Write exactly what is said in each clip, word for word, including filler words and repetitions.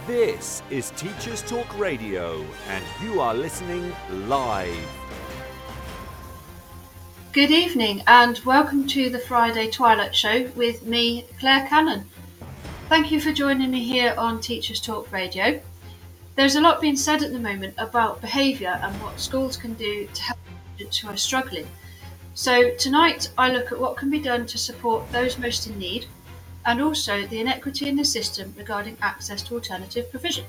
This is Teachers Talk Radio, and you are listening live. Good evening, and welcome to the Friday Twilight Show with me, Claire Cannon. Thank you for joining me here on Teachers Talk Radio. There's a lot being said at the moment about behaviour and what schools can do to help students who are struggling. So tonight I look at what can be done to support those most in need, and also the inequity in the system regarding access to alternative provision.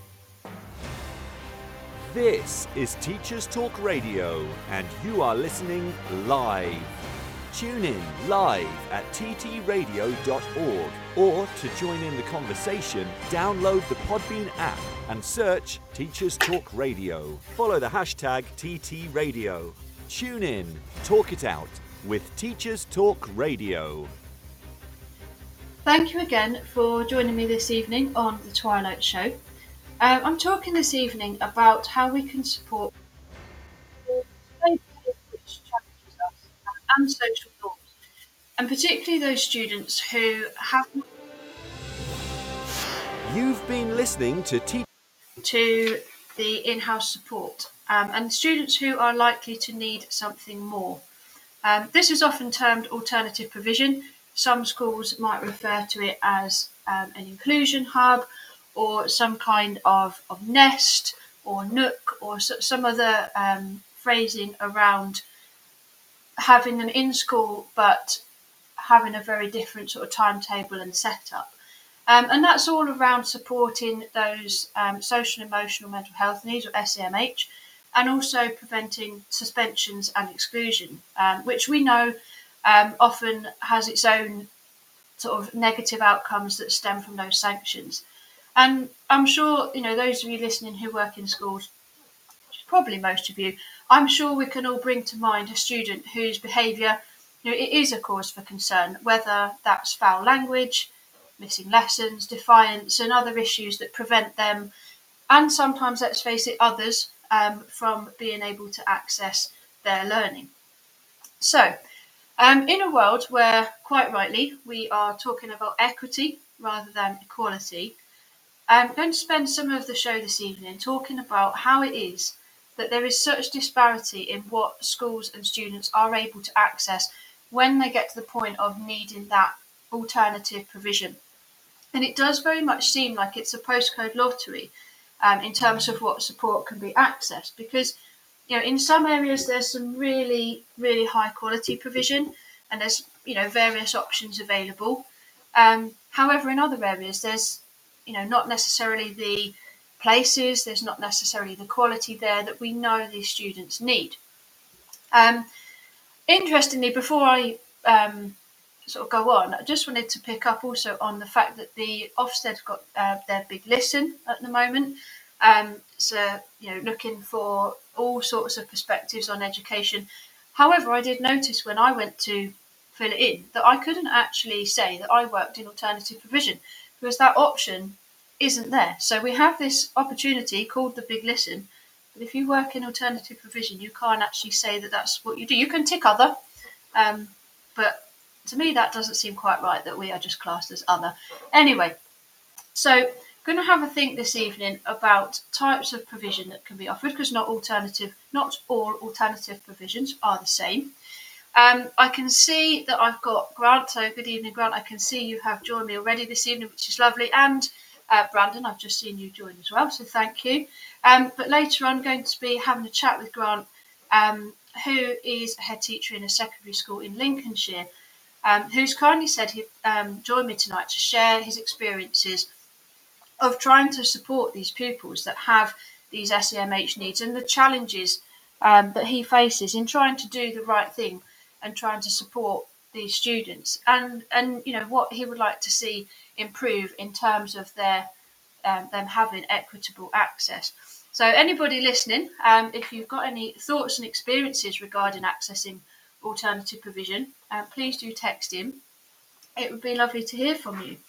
This is Teachers Talk Radio, and you are listening live. Tune in live at t t radio dot org, or to join in the conversation, download the Podbean app and search Teachers Talk Radio. Follow the hashtag T T Radio. Tune in, talk it out with Teachers Talk Radio. Thank you again for joining me this evening on the Twilight Show. Um, I'm talking this evening about how we can support which challenges us and social norms, and particularly those students who have You've been listening to Te- to the in-house support um, and students who are likely to need something more. Um, this is often termed alternative provision. Some schools might refer to it as um, an inclusion hub, or some kind of, of nest or nook, or so, some other um, phrasing around having them in school but having a very different sort of timetable and setup. Um, and that's all around supporting those um, social, emotional, mental health needs, or S E M H, and also preventing suspensions and exclusion, um, which we know um, often has its own sort of negative outcomes that stem from those sanctions. And I'm sure, you know, those of you listening who work in schools, probably most of you, I'm sure we can all bring to mind a student whose behaviour, you know, it is a cause for concern, whether that's foul language, missing lessons, defiance, and other issues that prevent them, and sometimes, let's face it, others, um, from being able to access their learning. So, um, in a world where, quite rightly, we are talking about equity rather than equality, I'm going to spend some of the show this evening talking about how it is that there is such disparity in what schools and students are able to access when they get to the point of needing that alternative provision. And it does very much seem like it's a postcode lottery um, in terms of what support can be accessed, because, you know, in some areas there's some really, really high quality provision, and there's, you know, various options available. Um, however, in other areas there's, you know, not necessarily the places, there's not necessarily the quality there that we know these students need. Um, interestingly, before I um, sort of go on, I just wanted to pick up also on the fact that the Ofsted have got uh, their Big Listen at the moment. Um, so, you know, looking for all sorts of perspectives on education. However, I did notice when I went to fill it in that I couldn't actually say that I worked in alternative provision, because that option isn't there. So we have this opportunity called the Big Listen, but if you work in alternative provision, you can't actually say that that's what you do. You can tick other, um, but to me that doesn't seem quite right, that we are just classed as other. Anyway, so I'm going to have a think this evening about types of provision that can be offered, because not alternative, not all alternative provisions are the same. Um, I can see that I've got Grant. So good evening, Grant. I can see you have joined me already this evening, which is lovely. And uh, Brandon, I've just seen you join as well, so thank you. Um, but later on, I'm going to be having a chat with Grant, um, who is a head teacher in a secondary school in Lincolnshire, um, who's kindly said he'd um, join me tonight to share his experiences of trying to support these pupils that have these S E M H needs, and the challenges um, that he faces in trying to do the right thing and trying to support these students, and and you know what he would like to see improve in terms of their um, them having equitable access. So anybody listening, um, if you've got any thoughts and experiences regarding accessing alternative provision, uh, please do text in. It would be lovely to hear from you.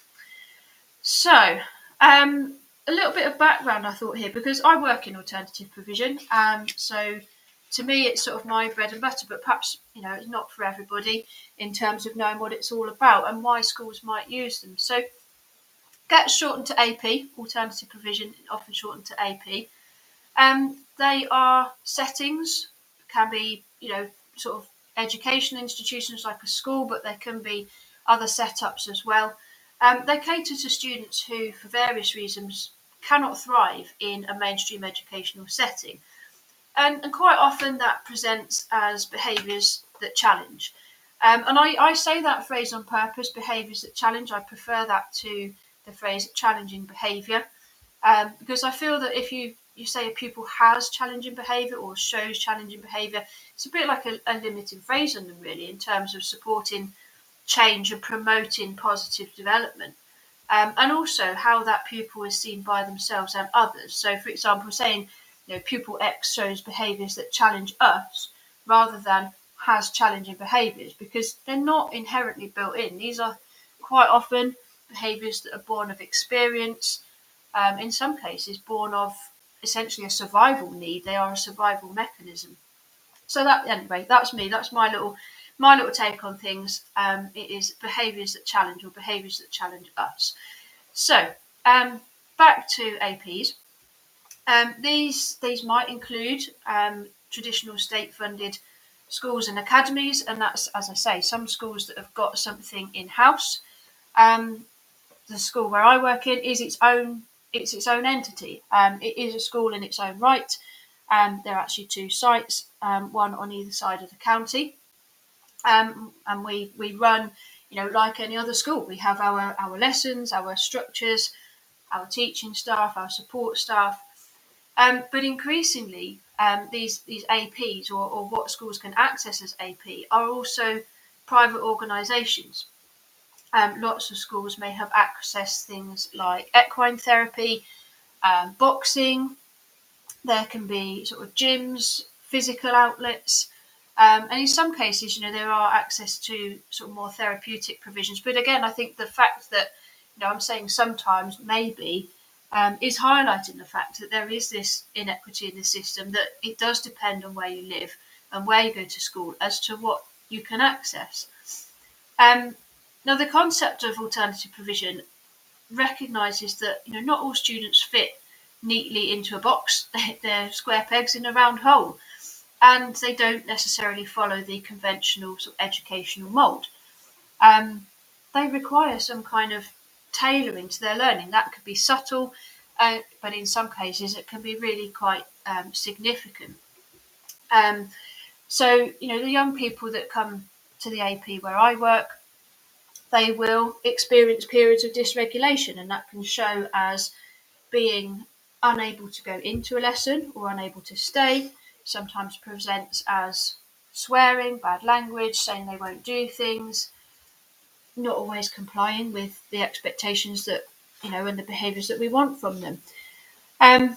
So um, a little bit of background I thought here, because I work in alternative provision, um, so to me it's sort of my bread and butter, but perhaps, you know, it's not for everybody in terms of knowing what it's all about and why schools might use them. So gets shortened to A P, alternative provision, often shortened to A P. Um, they are settings, can be, you know, sort of educational institutions like a school, but there can be other setups as well. Um, they cater to students who, for various reasons, cannot thrive in a mainstream educational setting. And, and quite often that presents as behaviours that challenge. Um, and I, I say that phrase on purpose, behaviours that challenge. I prefer that to the phrase challenging behaviour, um, because I feel that if you, you say a pupil has challenging behaviour or shows challenging behaviour, it's a bit like a, a limiting phrase on them, really, in terms of supporting change and promoting positive development. Um, and also how that pupil is seen by themselves and others. So, for example, saying, you know, pupil X shows behaviours that challenge us rather than has challenging behaviours, because they're not inherently built in. These are quite often behaviours that are born of experience, um, in some cases born of essentially a survival need. They are a survival mechanism. So that, anyway, that's me. That's my little my little take on things. Um, it is behaviours that challenge or behaviours that challenge us. So um, back to A Ps. Um, these these might include um, traditional state-funded schools and academies, and that's, as I say, some schools that have got something in-house. Um, the school where I work in is its own it's its own entity. Um, it is a school in its own right. Um, there are actually two sites, um, one on either side of the county, um, and we we run, you know, like any other school. We have our our lessons, our structures, our teaching staff, our support staff. Um, but increasingly, um, these these A Ps, or, or what schools can access as A P, are also private organisations. Um, lots of schools may have access to things like equine therapy, um, boxing. There can be sort of gyms, physical outlets, um, and in some cases, you know, there are access to sort of more therapeutic provisions. But again, I think the fact that, you know, I'm saying sometimes, maybe, um, is highlighting the fact that there is this inequity in the system, that it does depend on where you live and where you go to school as to what you can access. Um, now, the concept of alternative provision recognises that, you know, not all students fit neatly into a box. They're square pegs in a round hole, and they don't necessarily follow the conventional sort of educational mould. Um, they require some kind of tailoring to their learning. That could be subtle, uh, but in some cases it can be really quite um, significant. Um, so, you know, the young people that come to the A P where I work, they will experience periods of dysregulation, and that can show as being unable to go into a lesson or unable to stay. Sometimes presents as swearing, bad language, saying they won't do things, not always complying with the expectations that, you know, and the behaviours that we want from them. Um,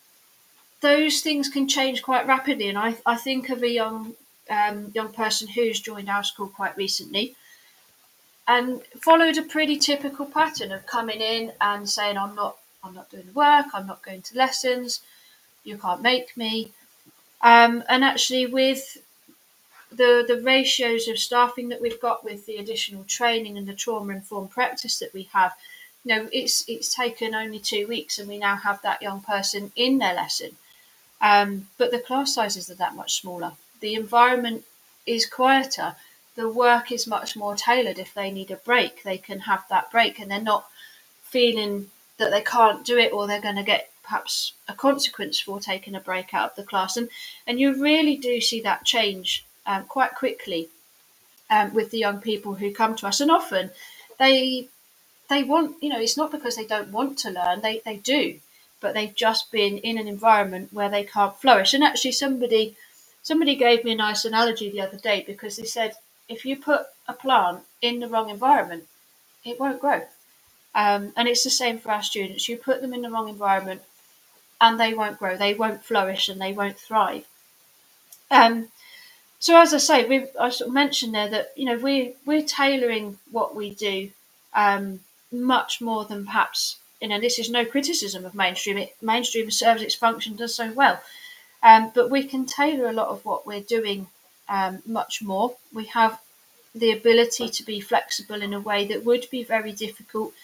those things can change quite rapidly, and I, I think of a young um, young person who's joined our school quite recently and followed a pretty typical pattern of coming in and saying, I'm not I'm not doing the work, I'm not going to lessons, you can't make me. Um, and actually, with the the ratios of staffing that we've got, with the additional training and the trauma-informed practice that we have, you know, it's it's taken only two weeks and we now have that young person in their lesson. Um, but the class sizes are that much smaller. The environment is quieter. The work is much more tailored. If they need a break, they can have that break, and they're not feeling that they can't do it or they're going to get perhaps a consequence for taking a break out of the class. And and you really do see that change um, quite quickly um, with the young people who come to us. And often they they want, you know, it's not because they don't want to learn, they, they do, but they've just been in an environment where they can't flourish. And actually somebody somebody gave me a nice analogy the other day, because they said, if you put a plant in the wrong environment, it won't grow. Um, and it's the same for our students. You put them in the wrong environment and they won't grow, they won't flourish, and they won't thrive. Um, so as I say, we've, I sort of mentioned there that, you know, we, we're tailoring what we do um, much more than perhaps, you know, this is no criticism of mainstream. It, mainstream serves its function, does so well. Um, but we can tailor a lot of what we're doing um, much more. We have the ability to be flexible in a way that would be very difficult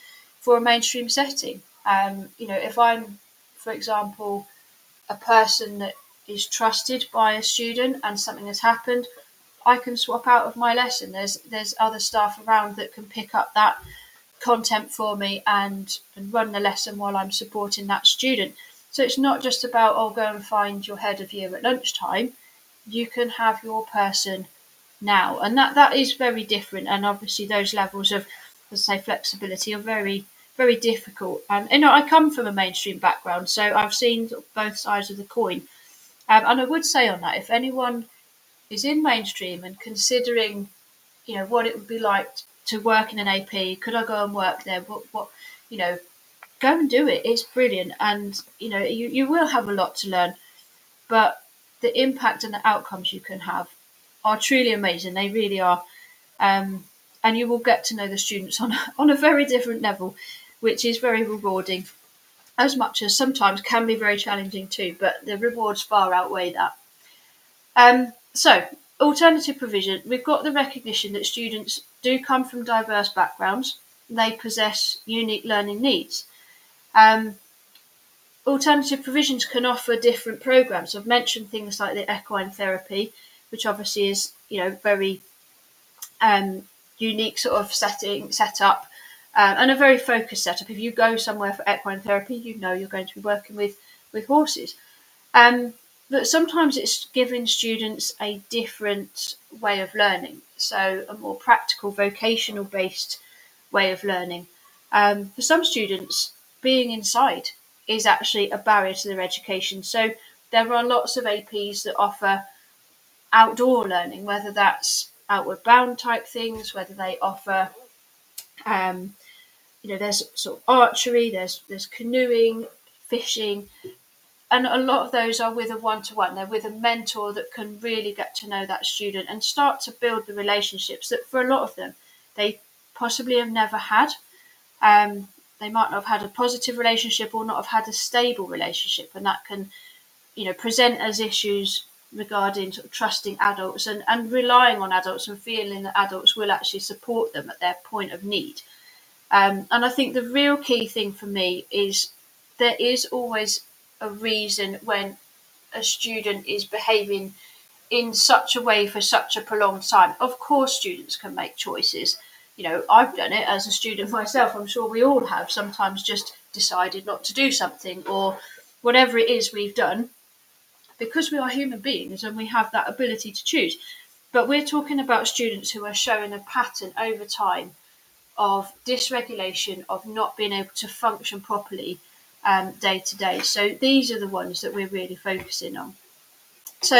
for a mainstream setting. Um, you know, if I'm, for example, a person that is trusted by a student and something has happened, I can swap out of my lesson. There's there's other staff around that can pick up that content for me and, and run the lesson while I'm supporting that student. So it's not just about, oh, go and find your head of year at lunchtime. You can have your person now. And that, that is very different. And obviously those levels of, as I say, flexibility are very, very difficult. And you know, I come from a mainstream background, so I've seen both sides of the coin. Um, and I would say on that, if anyone is in mainstream and considering, you know, what it would be like to work in an A P, could I go and work there? What, what, you know, go and do it. It's brilliant, and you know, you, you will have a lot to learn, but the impact and the outcomes you can have are truly amazing. They really are, um, and you will get to know the students on on a very different level, which is very rewarding, as much as sometimes can be very challenging too. But the rewards far outweigh that. Um, so, alternative provision, we've got the recognition that students do come from diverse backgrounds, they possess unique learning needs. Um, alternative provisions can offer different programs. I've mentioned things like the equine therapy, which obviously is, you know, very um, unique sort of setting, setup, um, and a very focused setup. If you go somewhere for equine therapy, you know you're going to be working with, with horses. Um, but sometimes it's giving students a different way of learning, so a more practical, vocational based way of learning. Um, for some students, being inside is actually a barrier to their education. So there are lots of A Ps that offer outdoor learning, whether that's outward bound type things, whether they offer, um, you know, there's sort of archery, there's there's canoeing, fishing. And a lot of those are with a one-to-one. They're with a mentor that can really get to know that student and start to build the relationships that for a lot of them, they possibly have never had. Um, they might not have had a positive relationship or not have had a stable relationship. And that can, you know, present as issues regarding sort of trusting adults and, and relying on adults and feeling that adults will actually support them at their point of need. Um, and I think the real key thing for me is there is always a reason when a student is behaving in such a way for such a prolonged time. Of course, students can make choices. You know, I've done it as a student myself. I'm sure we all have sometimes just decided not to do something or whatever it is we've done, because we are human beings and we have that ability to choose. But we're talking about students who are showing a pattern over time of dysregulation, of not being able to function properly um, day to day. So these are the ones that we're really focusing on. So,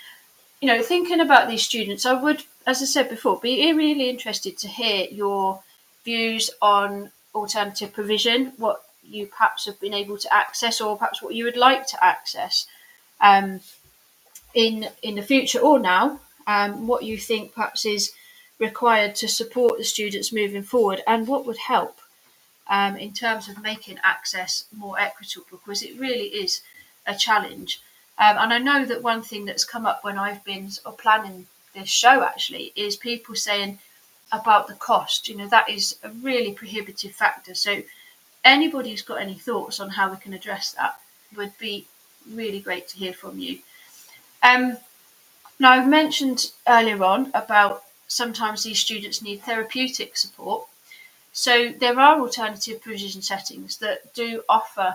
you know, thinking about these students, I would, as I said before, be really interested to hear your views on alternative provision, what you perhaps have been able to access or perhaps what you would like to access um, in, in the future or now, um, what you think perhaps is required to support the students moving forward and what would help um, in terms of making access more equitable, because it really is a challenge. Um, and I know that one thing that's come up when I've been sort of planning this show actually is people saying about the cost. You know, that is a really prohibitive factor. So anybody who's got any thoughts on how we can address that would be really great to hear from you. Um, now, I've mentioned earlier on about sometimes these students need therapeutic support. So there are alternative provision settings that do offer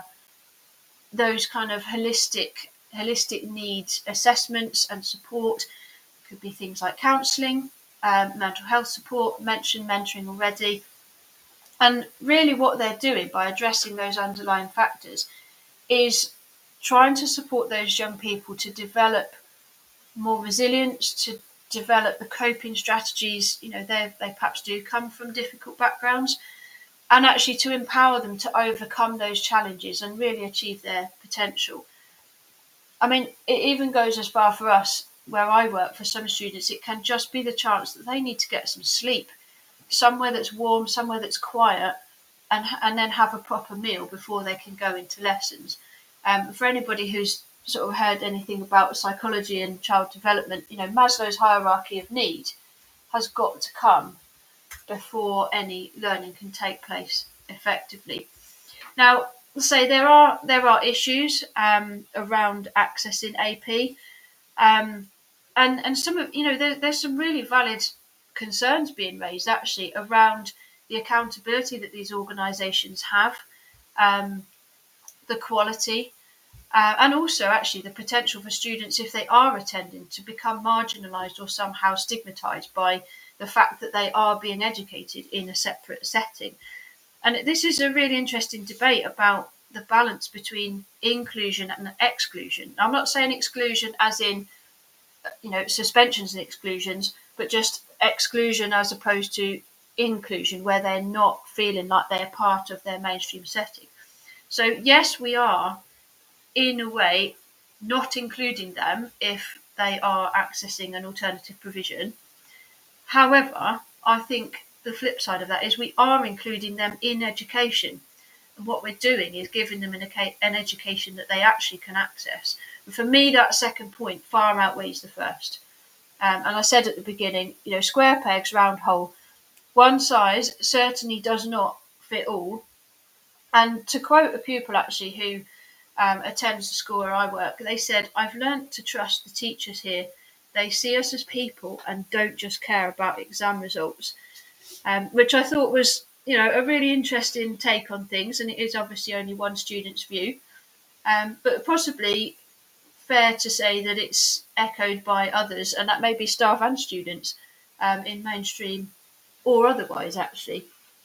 those kind of holistic holistic needs assessments and support. It could be things like counselling, um, mental health support, mentioned mentoring already. And really what they're doing by addressing those underlying factors is trying to support those young people to develop more resilience, to develop the coping strategies. You know, they they perhaps do come from difficult backgrounds, and actually to empower them to overcome those challenges and really achieve their potential. I mean, it even goes as far for us where I work. For some students, it can just be the chance that they need to get some sleep, somewhere that's warm, somewhere that's quiet, and and then have a proper meal before they can go into lessons. Um, for anybody who's sort of heard anything about psychology and child development, you know, Maslow's hierarchy of need has got to come before any learning can take place. effectively. Now, say there are there are issues um, around accessing A P, um, and and some of you know there, there's some really valid concerns being raised actually around the accountability that these organisations have, um, the quality, uh, and also actually the potential for students, if they are attending, to become marginalised or somehow stigmatised by the fact that they are being educated in a separate setting. And this is a really interesting debate about the balance between inclusion and exclusion. I'm not saying exclusion as in, you know, suspensions and exclusions, but just exclusion as opposed to inclusion, where they're not feeling like they're part of their mainstream setting. So yes, we are, in a way, not including them if they are accessing an alternative provision. However, I think the flip side of that is we are including them in education. And what we're doing is giving them an, an education that they actually can access. And for me, that second point far outweighs the first. Um, and I said at the beginning, you know, square pegs, round hole. One size certainly does not fit all. And to quote a pupil actually who um, attends the school where I work, they said, "I've learnt to trust the teachers here. They see us as people and don't just care about exam results," um, which I thought was, you know, a really interesting take on things. And it is obviously only one student's view, um, but possibly fair to say that it's echoed by others, and that may be staff and students um, in mainstream or otherwise, actually.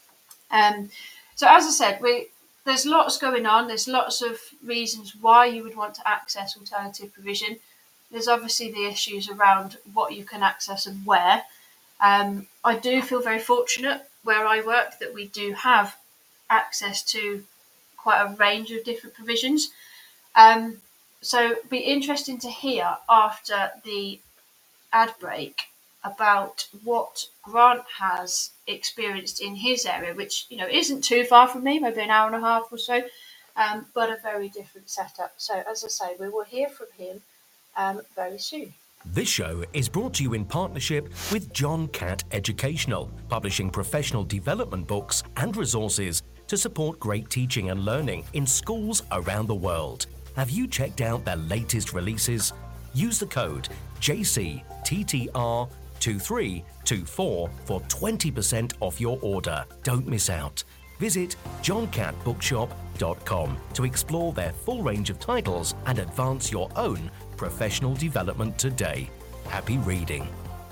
Um, so as I said, we there's lots going on. There's lots of reasons why you would want to access alternative provision. There's obviously the issues around what you can access and where. Um, I do feel very fortunate where I work that we do have access to quite a range of different provisions. Um, so it'd be interesting to hear after the ad break about what Grant has experienced in his area, which, you know, isn't too far from me, maybe an hour and a half or so, um, but a very different setup. So as I say, we will hear from him um, very soon. This show is brought to you in partnership with John Catt Educational, publishing professional development books and resources to support great teaching and learning in schools around the world. Have you checked out their latest releases? Use the code J C T T R two three two four for twenty percent off your order. Don't miss out. Visit john catt bookshop dot com to explore their full range of titles and advance your own professional development today. Happy reading.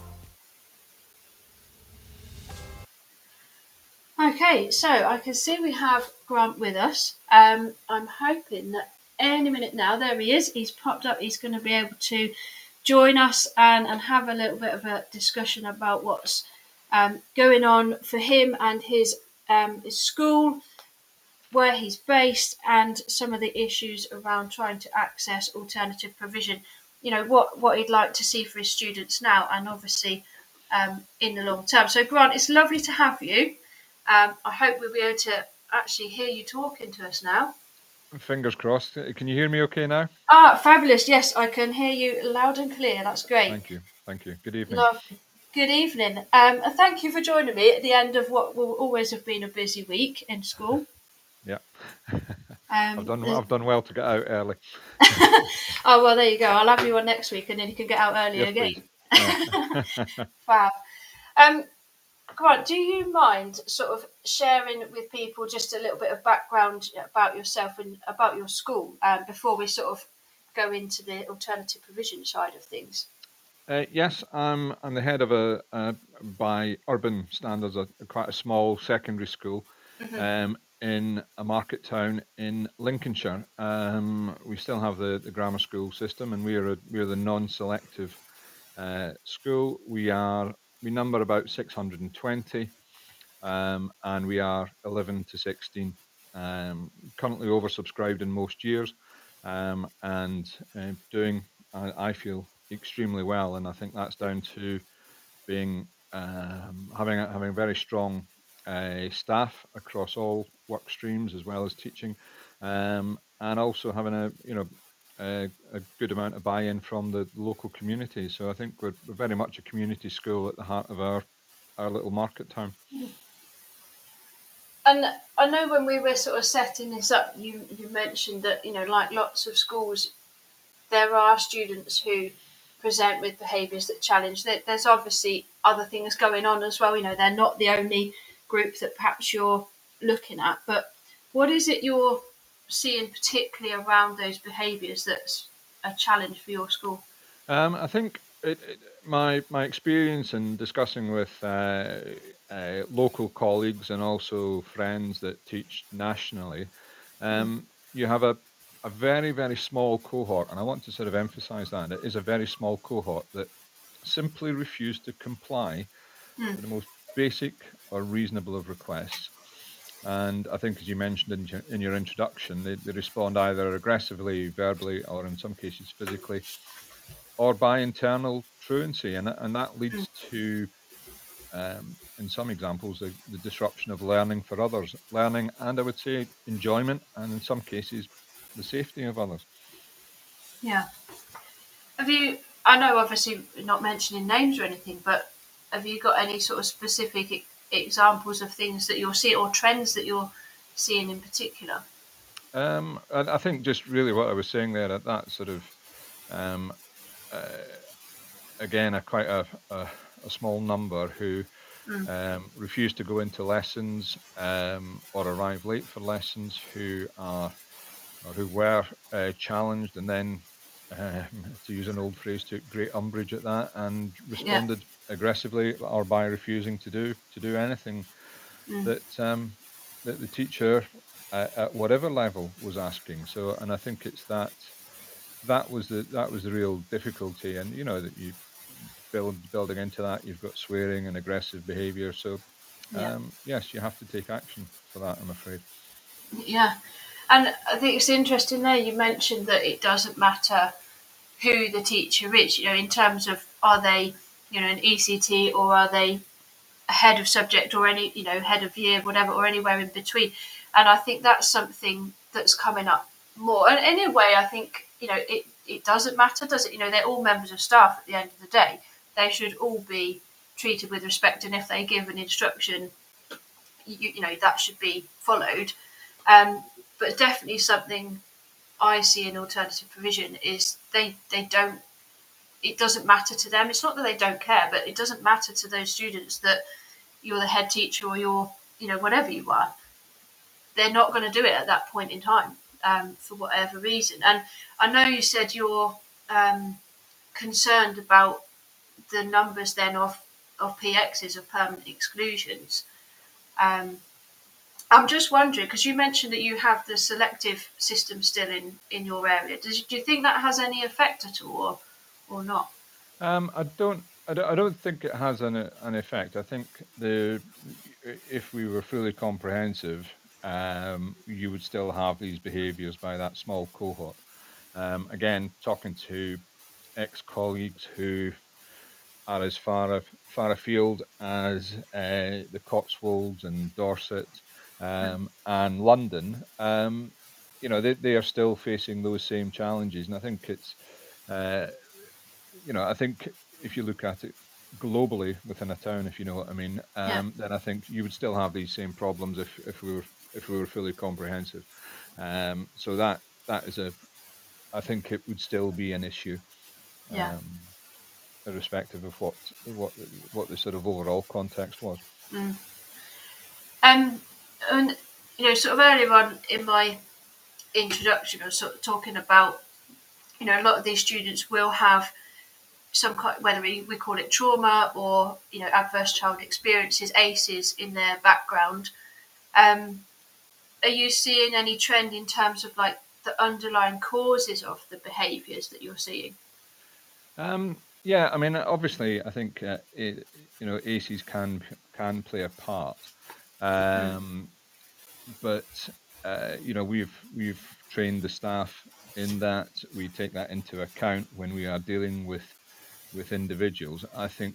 Okay, so I can see we have Grant with us. Um, I'm hoping that any minute now, there he is, he's popped up, he's going to be able to join us and, and have a little bit of a discussion about what's um, going on for him and his, um, his school, where he's based, and some of the issues around trying to access alternative provision. You know, what, what he'd like to see for his students now and obviously um, in the long term. So Grant, it's lovely to have you. Um, I hope we'll be able to actually hear you talking to us now. Fingers crossed. Can you hear me okay now? Ah, fabulous. Yes, I can hear you loud and clear. That's great. Thank you. Thank you. Good evening. Lovely. Good evening. Um, and thank you for joining me at the end of what will always have been a busy week in school. Yeah. Um, I've done I've done well to get out early. Oh, well, there you go. I'll have you on next week and then you can get out early Yes, again. Yeah. Fab. Um, Grant, do you mind sort of sharing with people just a little bit of background about yourself and about your school um, before we sort of go into the alternative provision side of things? Uh, yes, I'm I'm the head of a, a by urban standards, a, quite a small secondary school Mm-hmm. um, in a market town in Lincolnshire. Um, we still have the, the grammar school system, and we are a, we are the non-selective uh, school. We are we number about six hundred twenty, um, and we are eleven to sixteen. Um, currently oversubscribed in most years, um, and uh, doing I, I feel extremely well, and I think that's down to being um, having a, having a very strong uh, staff across all work streams as well as teaching, um, and also having a you know a, a good amount of buy-in from the local community. So I think we're, we're very much a community school at the heart of our our little market town. And I know when we were sort of setting this up, you, you mentioned that, you know, like lots of schools, there are students who present with behaviours that challenge. There, there's obviously other things going on as well. You know, they're not the only group that perhaps you're looking at. But what is it you're seeing particularly around those behaviours that's a challenge for your school? Um, I think it, it, my my experience in discussing with uh, uh, local colleagues and also friends that teach nationally, um, you have a a very very small cohort, and I want to sort of emphasise that it is a very small cohort that simply refuse to comply Mm. with the most basic or reasonable of requests. And I think, as you mentioned in your, in your introduction, they, they respond either aggressively, verbally, or in some cases physically, or by internal truancy, and and that leads to, um, in some examples, the, the disruption of learning for others, learning, and I would say enjoyment, and in some cases, the safety of others. Yeah. Have you, I know obviously not mentioning names or anything, but have you got any sort of specific e- examples of things that you're seeing or trends that you're seeing in particular? Um, and I think just really what I was saying there, that that sort of, um, uh, again, a quite a, a, a small number who Mm. um, refuse to go into lessons um, or arrive late for lessons, who are or who were uh, challenged and then, um, to use an old phrase, took great umbrage at that and Yeah. responded aggressively or by refusing to do to do anything Mm. that um, that the teacher uh, at whatever level was asking. So, and I think it's that that was the that was the real difficulty, and you know that you build building into that, you've got swearing and aggressive behaviour. So, Yeah. um, yes, you have to take action for that, I'm afraid. Yeah. And I think it's interesting there you mentioned that it doesn't matter who the teacher is, you know, in terms of are they, you know, an E C T or are they a head of subject or any, you know, head of year, whatever, or anywhere in between. And I think that's something that's coming up more. And in a way, I think, you know, it, it doesn't matter, does it? You know, they're all members of staff at the end of the day. They should all be treated with respect. And if they give an instruction, you, you know, that should be followed. Um, but definitely something I see in alternative provision is they, they don't, it doesn't matter to them. It's not that they don't care, but it doesn't matter to those students that you're the head teacher or you're, you know, whatever you are. They're not going to do it at that point in time um, for whatever reason. And I know you said you're um, concerned about the numbers then of, of P Xs, of permanent exclusions. Um, I'm just wondering, because you mentioned that you have the selective system still in, in your area. Does, do you think that has any effect at all or, or not? Um, I don't, I don't, I don't think it has an an effect. I think the if we were fully comprehensive, um, you would still have these behaviours by that small cohort. Um, again, talking to ex-colleagues who are as far af- far afield as uh, the Cotswolds and Dorset um, and London, um, you know, they, they are still facing those same challenges, and I think it's. Uh, you know, I think if you look at it globally within a town, if you know what I mean, Yeah. um, then I think you would still have these same problems if, if we were if we were fully comprehensive. Um, so that that is a, I think it would still be an issue, Yeah. um, irrespective of what what what the sort of overall context was. Mm. Um, and, you know, sort of earlier on in my introduction, I was sort of talking about, you know, a lot of these students will have some kind, whether we, we call it trauma or, you know, adverse child experiences, A C Es in their background. Um, are you seeing any trend in terms of like the underlying causes of the behaviours that you're seeing? Um, yeah, I mean, obviously, I think uh, it, you know A C Es can can play a part, Mm. um, but uh, you know we've we've trained the staff in that. We take that into account when we are dealing with with individuals. I think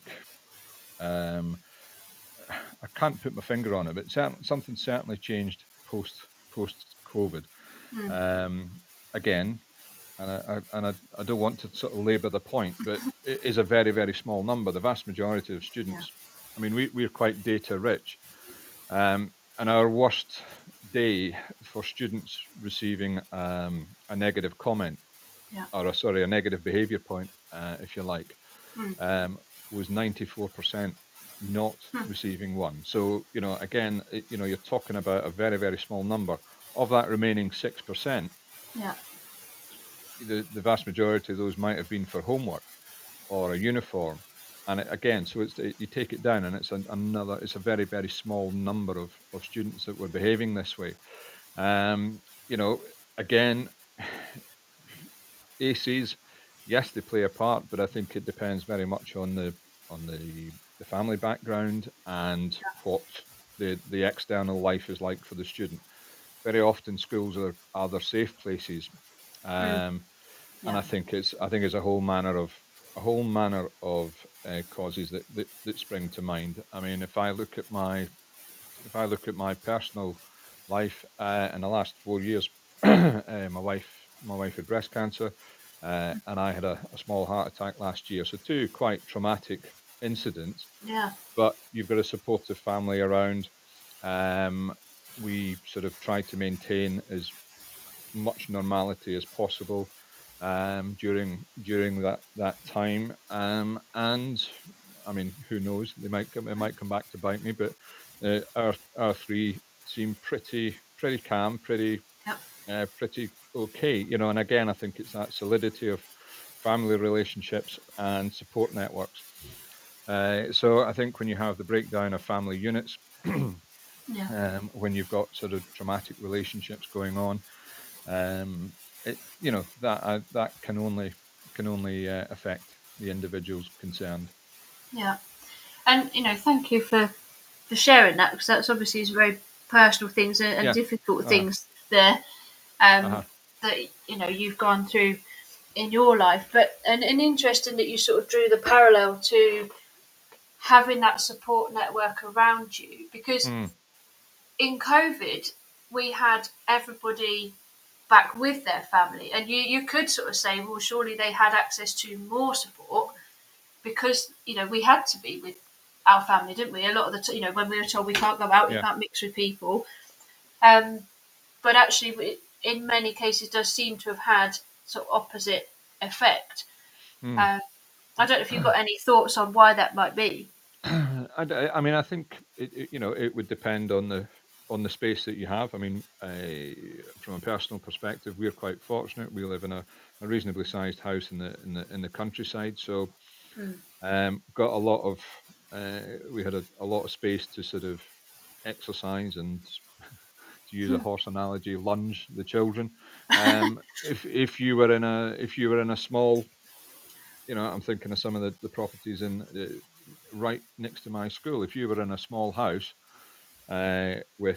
um, I can't put my finger on it, but certain, something certainly changed post post COVID. Mm. Um, again, and I, I and I, I don't want to sort of labour the point, but it is a very very small number. The vast majority of Yeah. students, I mean, we we're quite data rich. Um, and our worst day for students receiving um, a negative comment, Yeah. or a, sorry, a negative behaviour point, uh, if you like, Mm. um, was ninety-four percent not Hmm. receiving one. So, you know, again, it, you know, you're talking about a very, very small number. Of that remaining six percent, Yeah. the, the vast majority of those might have been for homework or a uniform. And it, again, so it's it, you take it down, and it's an, another. It's a very, very small number of, of students that were behaving this way. Um, you know, again, A Cs, yes, they play a part, but I think it depends very much on the on the the family background and what the the external life is like for the student. Very often, schools are are their safe places, Mm. um, and Yeah. I think it's I think it's a whole manner of a whole manner of uh, causes that, that that spring to mind. I mean, if I look at my if I look at my personal life, uh, in the last four years, uh, my wife my wife had breast cancer, uh, and I had a, a small heart attack last year. So two quite traumatic incidents. Yeah. But you've got a supportive family around. Um, we sort of try to maintain as much normality as possible um, during during that that time. Um, and I mean, who knows? They might come. It might come back to bite me. But uh, our our three seem pretty pretty calm, pretty Yep. uh, pretty okay. You know. And again, I think it's that solidity of family relationships and support networks. Uh, so I think when you have the breakdown of family units, Yeah. um, when you've got sort of traumatic relationships going on, um, it you know that uh, that can only can only uh, affect the individuals concerned. Yeah. And you know, thank you for for sharing that, because that's obviously is very personal things and, and Yeah. difficult Uh-huh. things there, um, Uh-huh. that you know you've gone through in your life. But and, and interesting that you sort of drew the parallel to having that support network around you, because Mm, in COVID we had everybody back with their family, and you you could sort of say, well, surely they had access to more support because you know we had to be with our family, didn't we? A lot of the t- you know when we were told we can't go out, we yeah. can't mix with people, um, but actually, we, in many cases, does seem to have had sort of opposite effect. Mm. Uh, I don't know if you've got any thoughts on why that might be. I, d- I mean, I think it, it, you know it would depend on the on the space that you have. I mean, uh, from a personal perspective, we're quite fortunate. We live in a, a reasonably sized house in the in the in the countryside, so Mm. um, got a lot of. Uh, we had a, a lot of space to sort of exercise and, to use a horse analogy, lunge the children. Um, if if you were in a if you were in a small, you know, I'm thinking of some of the, the properties in uh, right next to my school. If you were in a small house uh, with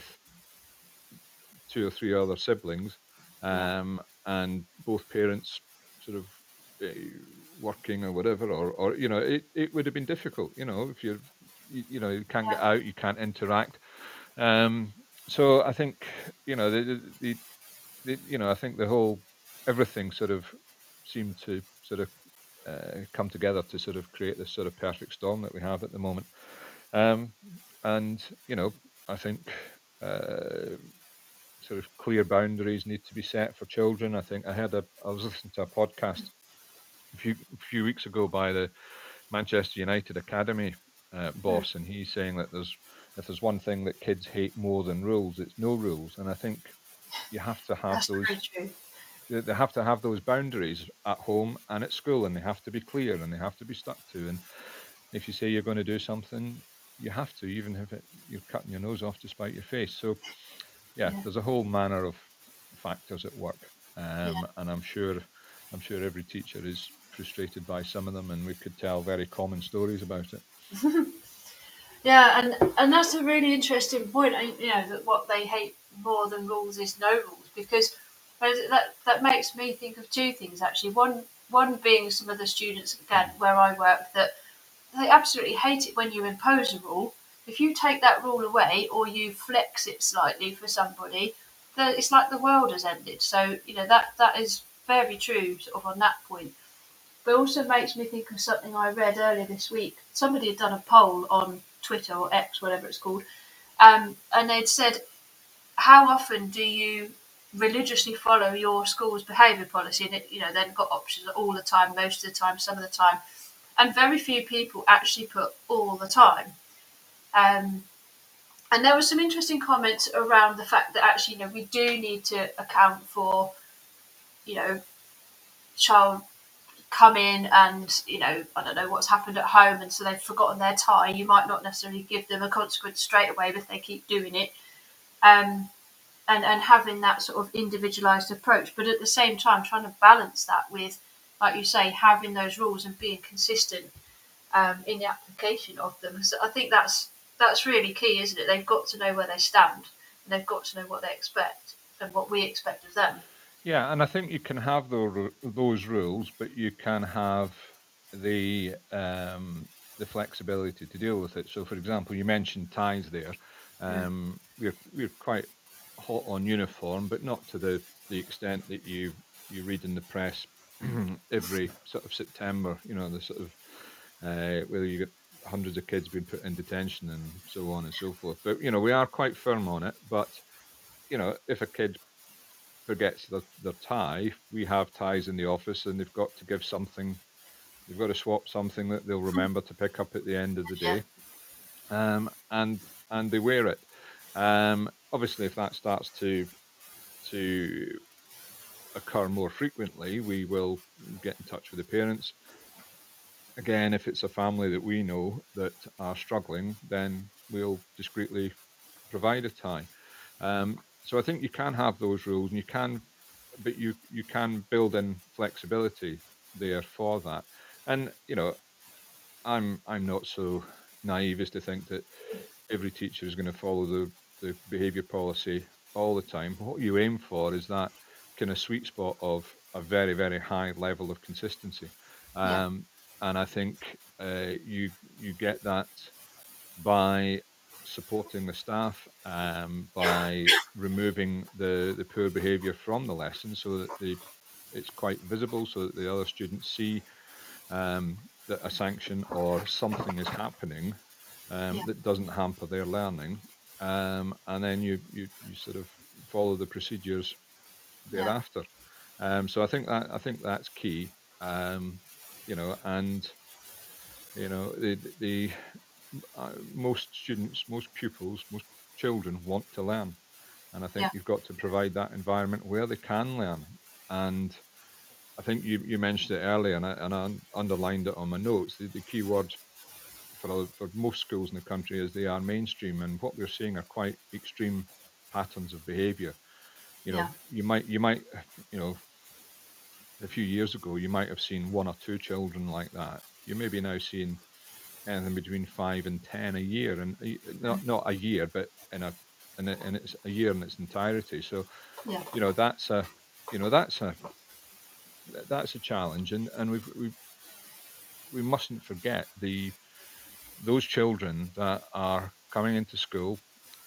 two or three other siblings, Yeah, um, and both parents sort of uh, working or whatever, or or you know, it, it would have been difficult. You know, if you're you, you know you can't yeah, get out, you can't interact. Um, so I think you know the, the, the the, you know, I think the whole everything sort of seemed to sort of uh, come together to sort of create this sort of perfect storm that we have at the moment. Um, and you know, I think uh, sort of clear boundaries need to be set for children. I think I had a I was listening to a podcast a few a few weeks ago by the Manchester United Academy uh, mm, boss, and he's saying that there's if there's one thing that kids hate more than rules, it's no rules. And I think you have to have that's those very true. they they have to have those boundaries at home and at school, and they have to be clear and they have to be stuck to. And if you say you're going to do something, you have to, even if it, you're cutting your nose off to spite your face. So yeah, Yeah, there's a whole manner of factors at work, yeah, um, and I'm sure I'm sure every teacher is frustrated by some of them, and we could tell very common stories about it. yeah, and and that's a really interesting point. I- You know that what they hate more than rules is no rules, because that that makes me think of two things actually. One one being some of the students again where I work that they absolutely hate it when you impose a rule. If you take that rule away or you flex it slightly for somebody, then it's like the world has ended. So you know that that is very true, sort of on that point. But it also makes me think of something I read earlier this week. Somebody had done a poll on Twitter or X, whatever it's called, Um, and they'd said, how often do you religiously follow your school's behaviour policy? And it, you know, they've got options all the time, most of the time, some of the time, and very few people actually put all the time. Um, and there were some interesting comments around the fact that actually, you know, we do need to account for, you know, child come in and, you know, I don't know what's happened at home, and so they've forgotten their tie. You might not necessarily give them a consequence straight away, but if they keep doing it. Um, and, and having that sort of individualized approach, but at the same time trying to balance that with, like you say, having those rules and being consistent um, in the application of them. So I think that's that's really key, isn't it? They've got to know where they stand, and they've got to know what they expect and what we expect of them. Yeah, and I think you can have those those rules, but you can have the um, the flexibility to deal with it. So, for example, you mentioned ties there. Um, mm. We're we're quite hot on uniform, but not to the the extent that you you read in the press every sort of September. You know, the sort of uh, whether you get hundreds of kids being put in detention and so on and so forth. But you know, we are quite firm on it. But you know, if a kid forgets their, their tie, we have ties in the office, and they've got to give something. They've got to swap something that they'll remember to pick up at the end of the day, um, and and they wear it. Um, obviously, if that starts to to occur more frequently, we will get in touch with the parents. Again, if it's a family that we know that are struggling, then we'll discreetly provide a tie. Um, so I think you can have those rules, and you can, but you you can build in flexibility there for that. And you know, I'm I'm not so naive as to think that every teacher is going to follow the the behaviour policy all the time. What you aim for is that kind of sweet spot of a very very high level of consistency. Yeah. Um, and I think uh, you you get that by supporting the staff, um, by removing the, the poor behaviour from the lesson, so that the it's quite visible, so that the other students see um, that a sanction or something is happening um, Yeah. that doesn't hamper their learning, um, and then you, you you sort of follow the procedures thereafter. Yeah. Um, so I think that I think that's key. Um, you know, and you know the the uh, most students, most pupils, most children want to learn, and I think Yeah. you've got to provide that environment where they can learn. And I think you, you mentioned it earlier, and I, and I underlined it on my notes. The, the key word for for most schools in the country is they are mainstream, and what we're seeing are quite extreme patterns of behaviour. You know, Yeah. you might you might you know a few years ago you might have seen one or two children like that. You may be now seeing anything between five and ten a year, and not not a year, but in a in, a, in it's a year in its entirety. So, Yeah. you know, that's a you know that's a that's a challenge, and and we've we we mustn't forget the those children that are coming into school,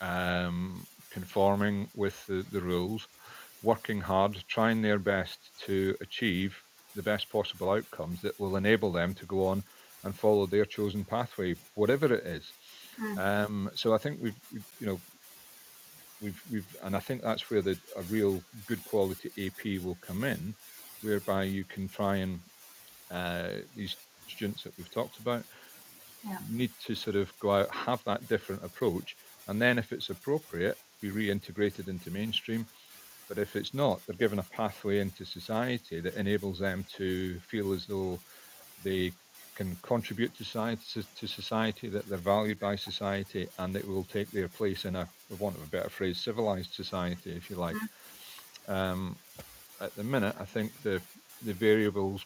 um, conforming with the, the rules, working hard, trying their best to achieve the best possible outcomes that will enable them to go on and follow their chosen pathway, whatever it is. Mm. Um, so I think we've, we've, you know, we've, we've, and I think that's where the a real good quality A P will come in, whereby you can try and uh, these students that we've talked about Yeah. need to sort of go out, have that different approach, and then if it's appropriate, be reintegrated into mainstream. But if it's not, they're given a pathway into society that enables them to feel as though they can contribute to society, to society, that they're valued by society, and that will take their place in a, for want of a better phrase, civilized society, if you like. Mm. Um, at the minute, I think the the variables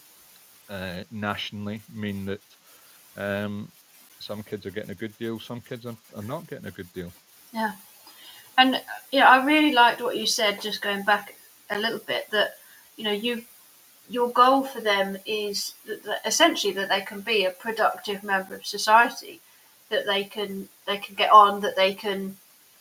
uh, nationally mean that um, some kids are getting a good deal, some kids are, are not getting a good deal. Yeah. And yeah, I really liked what you said, just going back a little bit, that, you know, you your goal for them is that, that essentially that they can be a productive member of society, that they can they can get on, that they can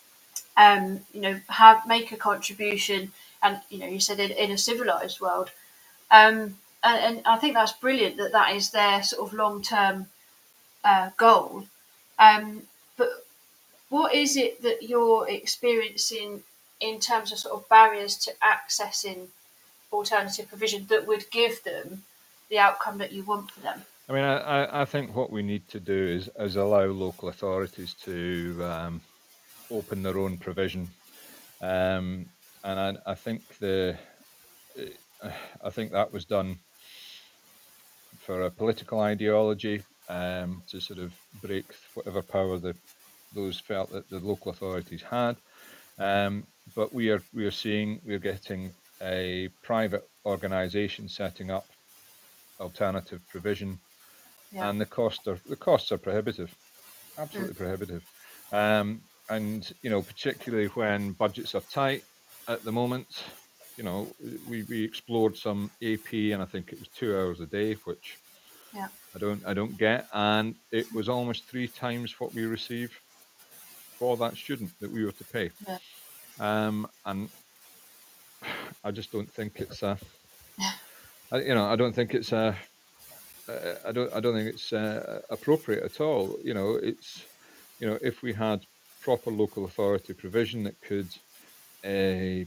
um, you know, have make a contribution, and you know, you said in, in a civilized world, um, and, and I think that's brilliant that that is their sort of long term uh, goal. Um, but what is it that you're experiencing in terms of sort of barriers to accessing alternative provision that would give them the outcome that you want for them? I mean, I, I think what we need to do is, is allow local authorities to um, open their own provision, um, and I, I think the I think that was done for a political ideology, um, to sort of break whatever power the those felt that the local authorities had. Um, but we are we are seeing we're getting a private organisation setting up alternative provision, Yeah. and the cost are the costs are prohibitive, absolutely Mm. prohibitive. Um, and you know, particularly when budgets are tight at the moment, you know, we, we explored some A P, and I think it was two hours a day, which Yeah. I don't I don't get, and it was almost three times what we receive for that student that we were to pay. Yeah. Um, and I just don't think it's a, Yeah. I, you know, I don't think it's a, uh, I don't I don't think it's uh, appropriate at all. You know, it's, you know, if we had proper local authority provision that could uh,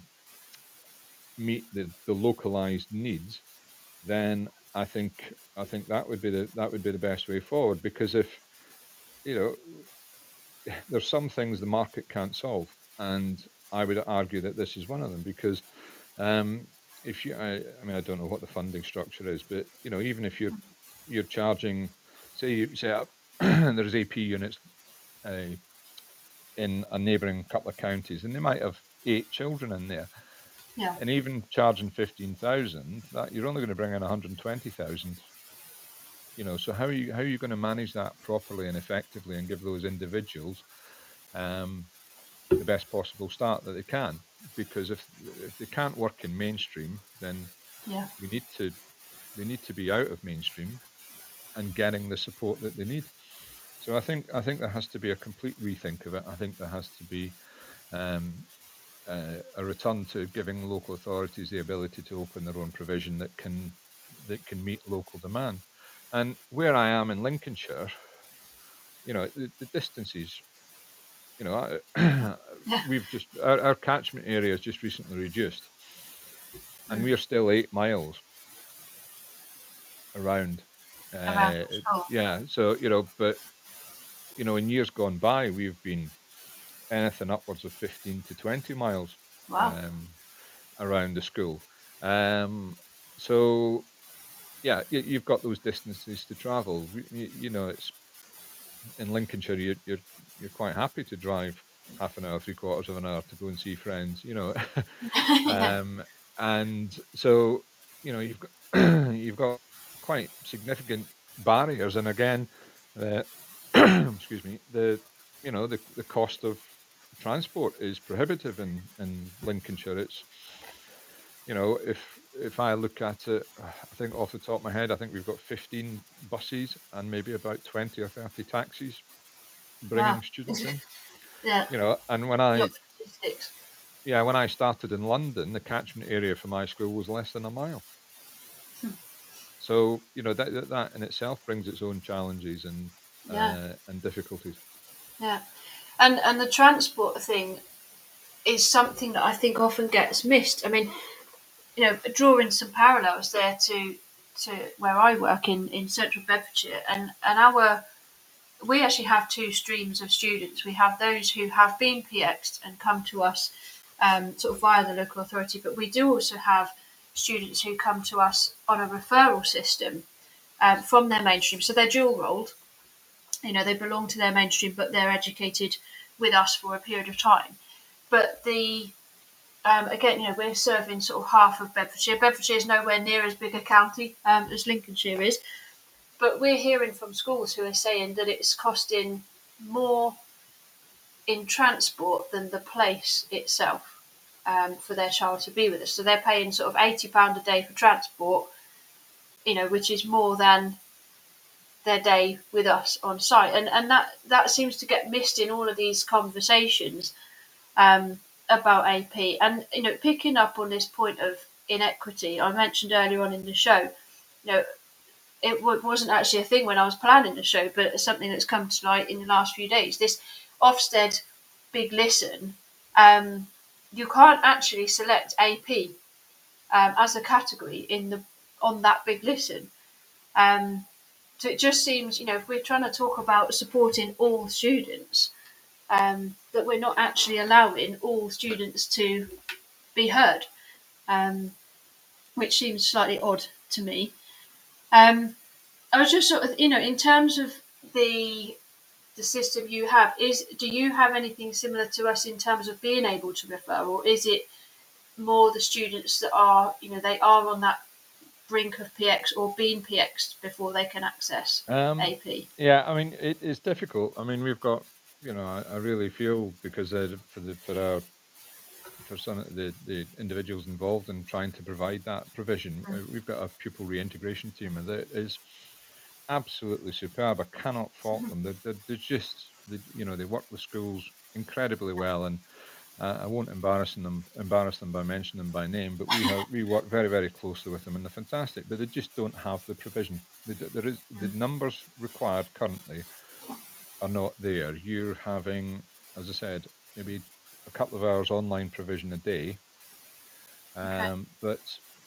meet the, the localized needs, then I think I think that would be the that would be the best way forward. Because if, you know, there's some things the market can't solve, and I would argue that this is one of them. Because um, if you, I, I mean, I don't know what the funding structure is, but you know, even if you're you're charging, say you say up, there's A P units uh, in a neighbouring couple of counties, and they might have eight children in there. Yeah. And even charging fifteen thousand, that you're only going to bring in one hundred twenty thousand. You know, so how are you how are you going to manage that properly and effectively and give those individuals um, the best possible start that they can? Because if if they can't work in mainstream, then Yeah. we need to they need to be out of mainstream and getting the support that they need. So I think I think there has to be a complete rethink of it. I think there has to be um, uh, a return to giving local authorities the ability to open their own provision that can that can meet local demand. And where I am in Lincolnshire, you know, the, the distances, you know, I, Yeah. we've just our, our catchment area has just recently reduced, and we are still eight miles around. Around Uh, the school. yeah, so you know, but you know, in years gone by, we've been anything upwards of fifteen to twenty miles Wow. um, around the school. Um, so yeah, you, you've got those distances to travel. You, you know, it's in Lincolnshire. You're, you're you're quite happy to drive half an hour, three quarters of an hour to go and see friends. You know, Yeah. um, and so you know you've got you've got quite significant barriers. And again, uh, excuse me, the you know the the cost of transport is prohibitive in in Lincolnshire. It's, you know, if if I look at it, I think off the top of my head, I think we've got fifteen buses and maybe about twenty or thirty taxis Wow. bringing students in. Yeah. You know, and when Lot I of statistics. yeah, when I started in London, the catchment area for my school was less than a mile. So you know that that that in itself brings its own challenges and Yeah. uh, and difficulties. Yeah. And and the transport thing is something that I think often gets missed. I mean, you know, drawing some parallels there to to where I work in, in central Bedfordshire, and, and our we actually have two streams of students. We have those who have been P X'd and come to us um, sort of via the local authority, but we do also have students who come to us on a referral system um, from their mainstream. So they're dual rolled. You know, they belong to their mainstream, but they're educated with us for a period of time. But the um, again, you know, we're serving sort of half of Bedfordshire. Bedfordshire is nowhere near as big a county um, as Lincolnshire is, but we're hearing from schools who are saying that it's costing more in transport than the place itself um, for their child to be with us. So they're paying sort of eighty pounds a day for transport, you know, which is more than their day with us on site. And and that, that seems to get missed in all of these conversations um, about A P. And, you know, picking up on this point of inequity, I mentioned earlier on in the show, you know, it w- wasn't actually a thing when I was planning the show, but it's something that's come to light in the last few days. This Ofsted big listen, um, you can't actually select A P um, as a category in the on that big listen. Um, so it just seems, you know, if we're trying to talk about supporting all students, um, that we're not actually allowing all students to be heard, um, which seems slightly odd to me. Um, I was just sort of, you know, in terms of the the system you have, is do you have anything similar to us in terms of being able to refer, or is it more the students that are, you know, they are on that brink of P X or being P X'd before they can access Um, A P? yeah, I mean, it, it's difficult. I mean, we've got, you know, I, I really feel because uh, for the for our for some of the the individuals involved in trying to provide that provision, uh, we've got a pupil reintegration team, and that is absolutely superb. I cannot fault them. They're, they're, they're just, they, you know, they work with schools incredibly well, and uh, I won't embarrass them embarrass them by mentioning them by name, but we have we work very very closely with them, and they're fantastic. But they just don't have the provision. They, there is the numbers required currently are not there. You're having, as I said, maybe a couple of hours online provision a day, Okay. um, but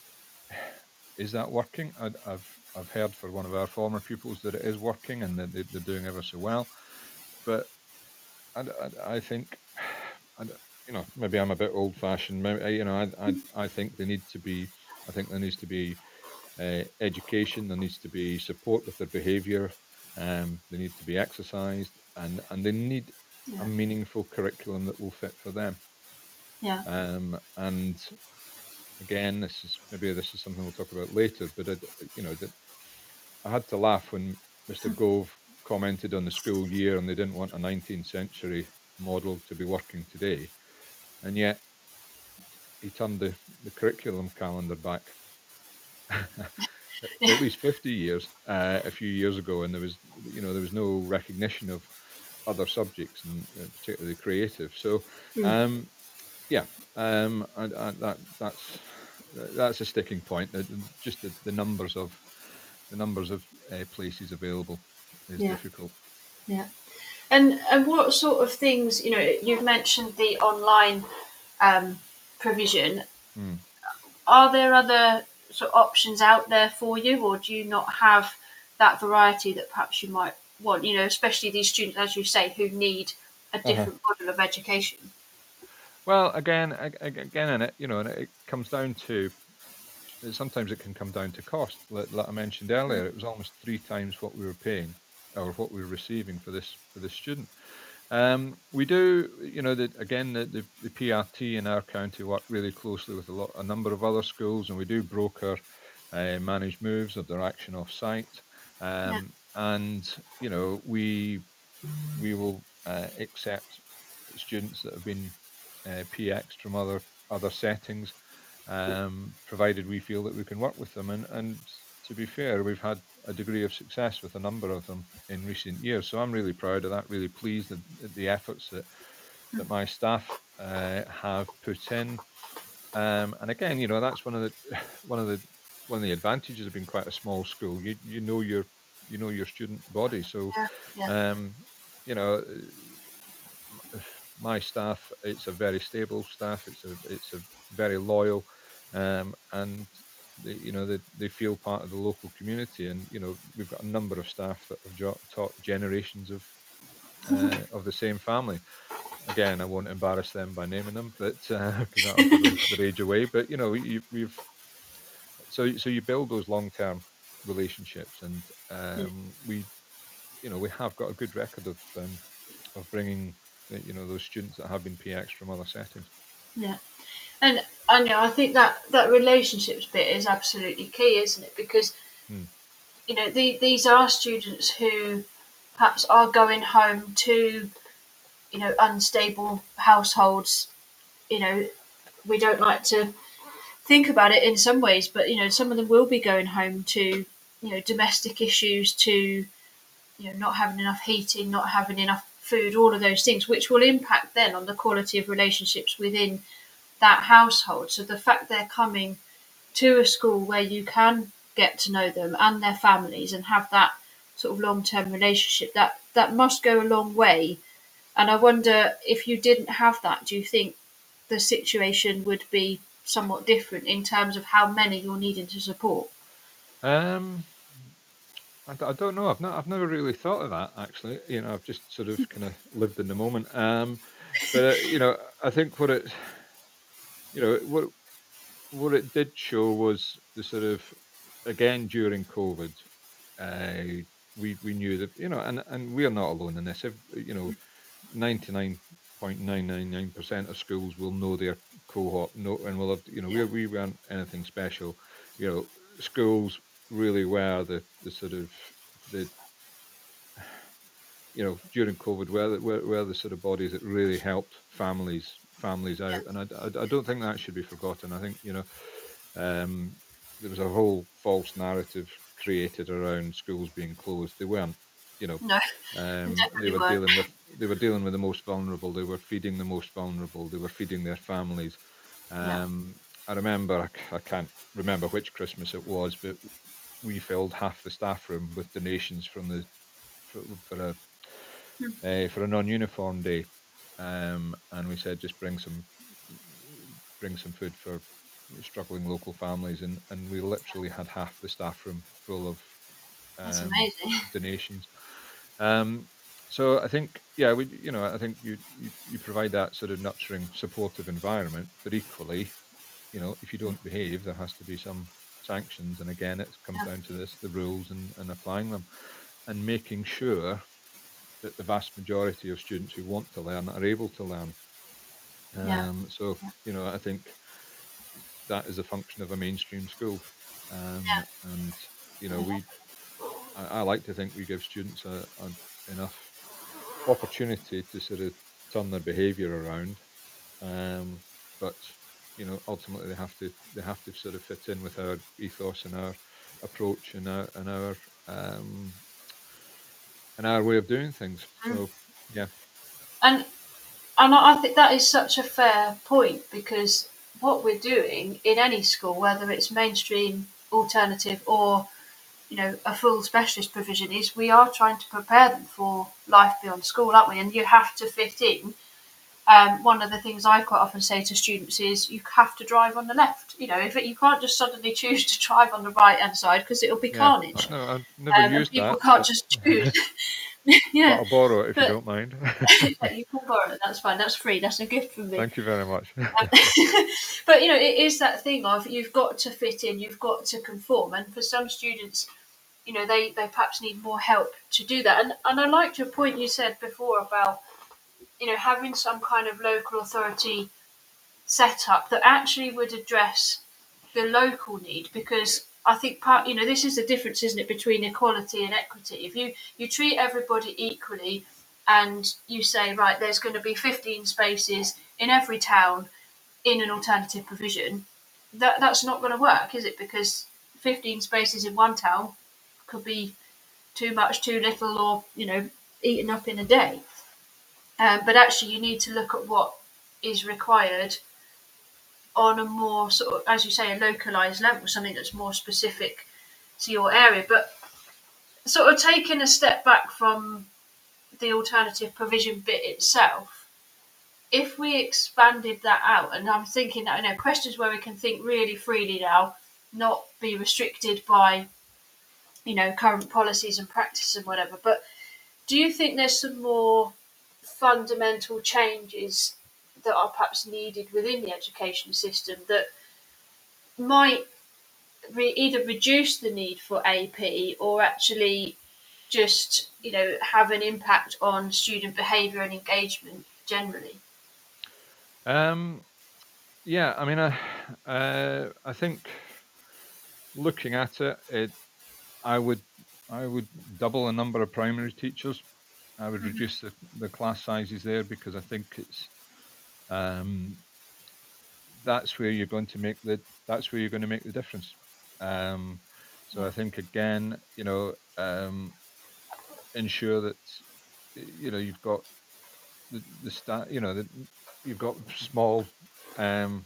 is that working? I, I've I've heard for one of our former pupils that it is working and that they, they're doing ever so well, but I, I, I think, I, you know, maybe I'm a bit old fashioned. Maybe, you know, I, I I think they need to be. I think there needs to be uh, education. There needs to be support with their behaviour. Um, they need to be exercised, and and they need a Yeah. meaningful curriculum that will fit for them. Yeah. Um, and again, this is maybe this is something we'll talk about later. But it, you know, that I had to laugh when Mister Gove commented on the school year, and they didn't want a nineteenth century model to be working today, and yet he turned the, the curriculum calendar back at least fifty years uh, a few years ago, and there was, you know, there was no recognition of other subjects, and uh, particularly creative. So Mm. um yeah, um and, and that that's that's a sticking point. Uh, just the, the numbers of the numbers of uh, places available is Yeah. difficult. Yeah. And and what sort of things, you know, you've mentioned the online um, provision. Hmm. Are there other sort of options out there for you, or do you not have that variety that perhaps you might want? You know, especially these students, as you say, who need a Uh-huh. different model of education. Well, again, ag- ag- again, in it, you know, and it comes down to sometimes it can come down to cost. Like, like I mentioned earlier, it was almost three times what we were paying or what we were receiving for this for this student. Um, we do, you know, that again, the, the, the P R T in our county work really closely with a lot, a number of other schools, and we do broker uh, managed moves of their action off site. Yeah. Um, and you know, we we will uh, accept students that have been uh, P X'd from other other settings, um, provided we feel that we can work with them. And, and to be fair, we've had a degree of success with a number of them in recent years. So I'm really proud of that, really pleased at, at the efforts that, that my staff uh, have put in. Um, and again, you know, that's one of the one of the one of the advantages of being quite a small school. You you know your you know your student body. So Yeah. Yeah. um, you know, my staff, it's a very stable staff. It's a it's a very loyal, um, and they, you know, they, they feel part of the local community. And you know, we've got a number of staff that have jo- taught generations of uh, of the same family. Again, I won't embarrass them by naming them, but because that'll give them their age away. But you know, you, we've so so you build those long term relationships, and Yeah. um, we you know we have got a good record of um, of bringing uh, you know those students that have been P X from other settings. Yeah. And I know I think that that relationships bit is absolutely key, isn't it? Because Hmm. you know the, these are students who perhaps are going home to, you know, unstable households. You know, we don't like to think about it in some ways, but you know, some of them will be going home to, you know, domestic issues, to, you know, not having enough heating, not having enough food, all of those things, which will impact then on the quality of relationships within that household. So the fact they're coming to a school where you can get to know them and their families and have that sort of long term relationship, that that must go a long way And I wonder, if you didn't have that, do you think the situation would be somewhat different in terms of how many you're needing to support? Um, I, d- I don't know. I've not. I've never really thought of that actually. You know, I've just sort of kind of lived in the moment. Um, but uh, you know, I think what it, you know, what what it did show was the sort of, again during COVID, uh, we we knew that, you know, and and we are not alone in this. If, you know, ninety-nine point nine nine nine percent of schools will know their cohort, know, and will have, you know, Yeah. we we weren't anything special. You know, schools really were the the sort of the, you know, during COVID, were the, were, were the sort of bodies that really helped families families Yeah. out, and I, I, I don't think that should be forgotten. I think, you know, um, there was a whole false narrative created around schools being closed. They weren't, you know. No, they Um, they definitely were weren't. dealing with they were dealing with the most vulnerable. They were feeding the most vulnerable. They were feeding their families. Yeah. Um, I remember, I, c- I can't remember which Christmas it was, but we filled half the staff room with donations from the for, for a uh, for a non-uniform day, um, and we said just bring some bring some food for struggling local families, and and we literally had half the staff room full of That's um, amazing. donations. Um, so I think, yeah, we, you know, I think you, you you provide that sort of nurturing, supportive environment, but equally, you know, if you don't behave, there has to be some sanctions. And again, it comes Yeah. down to this: the rules and, and applying them, and making sure that the vast majority of students who want to learn are able to learn. Yeah. Um, so, Yeah. you know, I think that is a function of a mainstream school. Yeah. Um, and, you know, we, I, I like to think we give students a, a, enough opportunity to sort of turn their behavior around. Um, but, you know, ultimately they have to, they have to sort of fit in with our ethos and our approach and our, and our, um, and our way of doing things. Mm. So, yeah. And and I think that is such a fair point, because what we're doing in any school, whether it's mainstream, alternative, or you know a full specialist provision, is we are trying to prepare them for life beyond school, aren't we? And you have to fit in. Um, one of the things I quite often say to students is you have to drive on the left. You know, if it, you can't just suddenly choose to drive on the right hand side, because it'll be Yeah, carnage, I've never, I've never um, and used people that, can't but just choose. but Yeah, I'll borrow it if you but don't mind. you can borrow it. That's fine. That's free. That's a gift from me. Thank you very much. Um, but you know, it is that thing of you've got to fit in, you've got to conform, and for some students, you know, they they perhaps need more help to do that. And and I liked your point you said before about you know having some kind of local authority set up that actually would address the local need, because I think part you know this is the difference, isn't it, between equality and equity. If you you treat everybody equally and you say, right, there's going to be fifteen spaces in every town in an alternative provision, that that's not going to work, is it? Because fifteen spaces in one town could be too much, too little, or you know, eaten up in a day. Um, but actually, you need to look at what is required on a more sort of, as you say, a localized level, something that's more specific to your area. But sort of taking a step back from the alternative provision bit itself, if we expanded that out, and I'm thinking that, you know, questions where we can think really freely now, not be restricted by, you know, current policies and practices and whatever. But do you think there's some more fundamental changes that are perhaps needed within the education system that might re- either reduce the need for A P or actually just, you know, have an impact on student behaviour and engagement generally? Um, yeah, I mean, I, uh, I think looking at it, it, I would, I would double the number of primary teachers. I would Mm-hmm. reduce the, the class sizes there, because I think it's, um, that's where you're going to make the, that's where you're going to make the difference. Um, so Yeah. I think again, you know, um, ensure that, you know, you've got the the sta you know, the, you've got small um,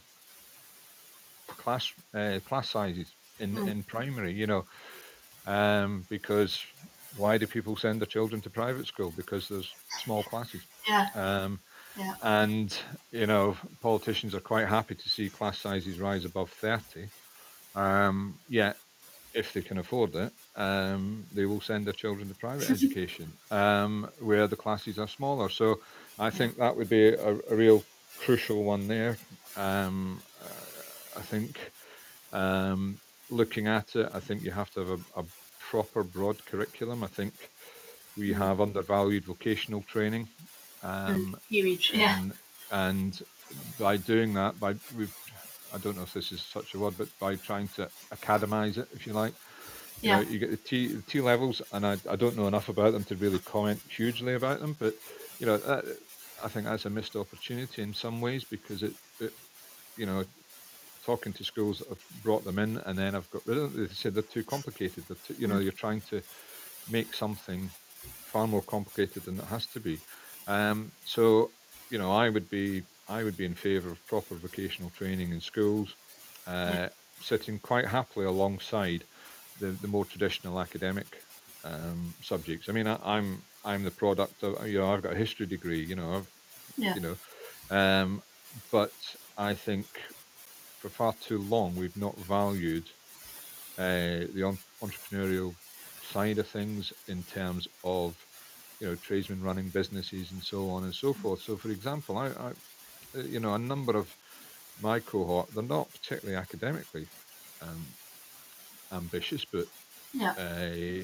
class uh, class sizes in Mm. in primary, you know, um, because why do people send their children to private school? Because there's small classes. Yeah. Um, Yeah. and, you know, politicians are quite happy to see class sizes rise above thirty. Um, yet, if they can afford it, um, they will send their children to private education, um, where the classes are smaller. So I Yeah. think that would be a, a real crucial one there. Um, uh, I think um, looking at it, I think you have to have a, a proper broad curriculum. I think we Mm. have undervalued vocational training, Mm. um, Huge. Yeah. in and by doing that, by we've I don't know if this is such a word, but by trying to academize it, if you like, you know, Yeah. you get the T the T levels, and I I don't know enough about them to really comment hugely about them, but you know, that, I think that's a missed opportunity in some ways because it, it you know, talking to schools that have brought them in and then I've got rid of them, they said they're too complicated. They're too, you know, Mm. you're trying to make something far more complicated than it has to be. Um, so, you know, I would be I would be in favour of proper vocational training in schools, Yeah. uh, sitting quite happily alongside the, the more traditional academic um, subjects. I mean, I, I'm I'm the product of, you know, I've got a history degree, you know, I've Yeah. you know, um, but I think for far too long we've not valued uh, the en- entrepreneurial side of things in terms of, you know, tradesmen running businesses and so on and so forth. So, for example, I, I uh, you know, a number of my cohort, they're not particularly academically um, ambitious, but Yeah. uh,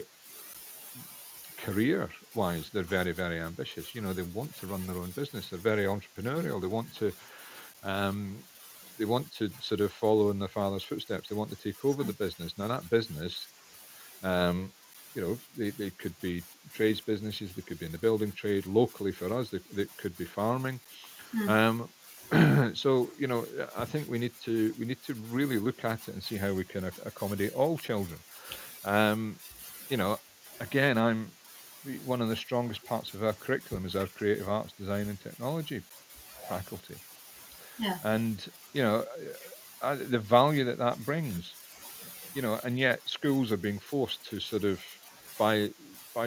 career wise, they're very, very ambitious. You know, they want to run their own business. They're very entrepreneurial. They want to, um, they want to sort of follow in their father's footsteps. They want to take over the business. Now, that business, um, you know, they, they could be trades businesses. They could be in the building trade. Locally for us, they, they could be farming. Mm. Um, so, you know, I think we need to we need to really look at it and see how we can ac- accommodate all children. Um, you know, again, I'm we- one of the strongest parts of our curriculum is our creative arts, design, and technology faculty, Yeah. and you know, uh, uh, the value that that brings. You know, and yet schools are being forced to sort of by by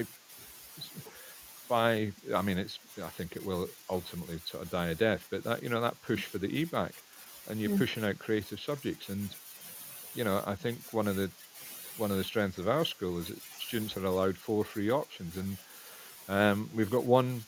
by I mean, it's I think it will ultimately sort of die a death, but that, you know, that push for the E BAC, and you're Mm. pushing out creative subjects, and you know, I think one of the one of the strengths of our school is that students are allowed four free options, and um, we've got one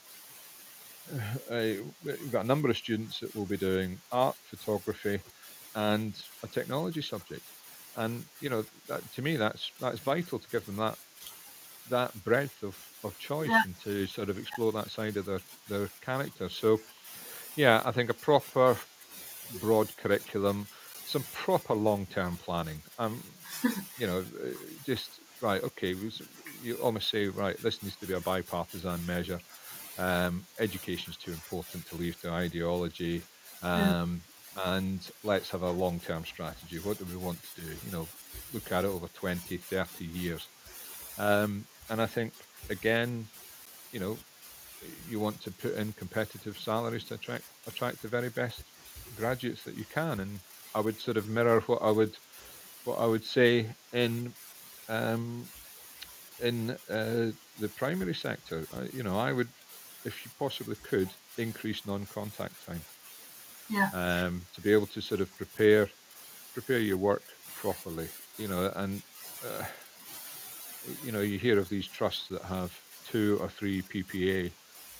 uh, we've got a number of students that will be doing art, photography, and a technology subject, and you know, that, to me, that's that's vital to give them that that breadth of of choice Yeah. and to sort of explore that side of their their character. So yeah, I think a proper broad curriculum, some proper long term planning. Um, you know, uh, just right. Okay, we s- you almost say right. This needs to be a bipartisan measure. Um, education is too important to leave to ideology. Mm. Um, and let's have a long term strategy. What do we want to do? You know, look at it over twenty, thirty years. Um, and I think, again, you know, you want to put in competitive salaries to attract attract the very best graduates that you can. And I would sort of mirror what I would what I would say in um, in uh, the primary sector. I, you know, I would, if you possibly could, increase non-contact time, Yeah. um, to be able to sort of prepare prepare your work properly. You know, and uh, you know, you hear of these trusts that have two or three P P A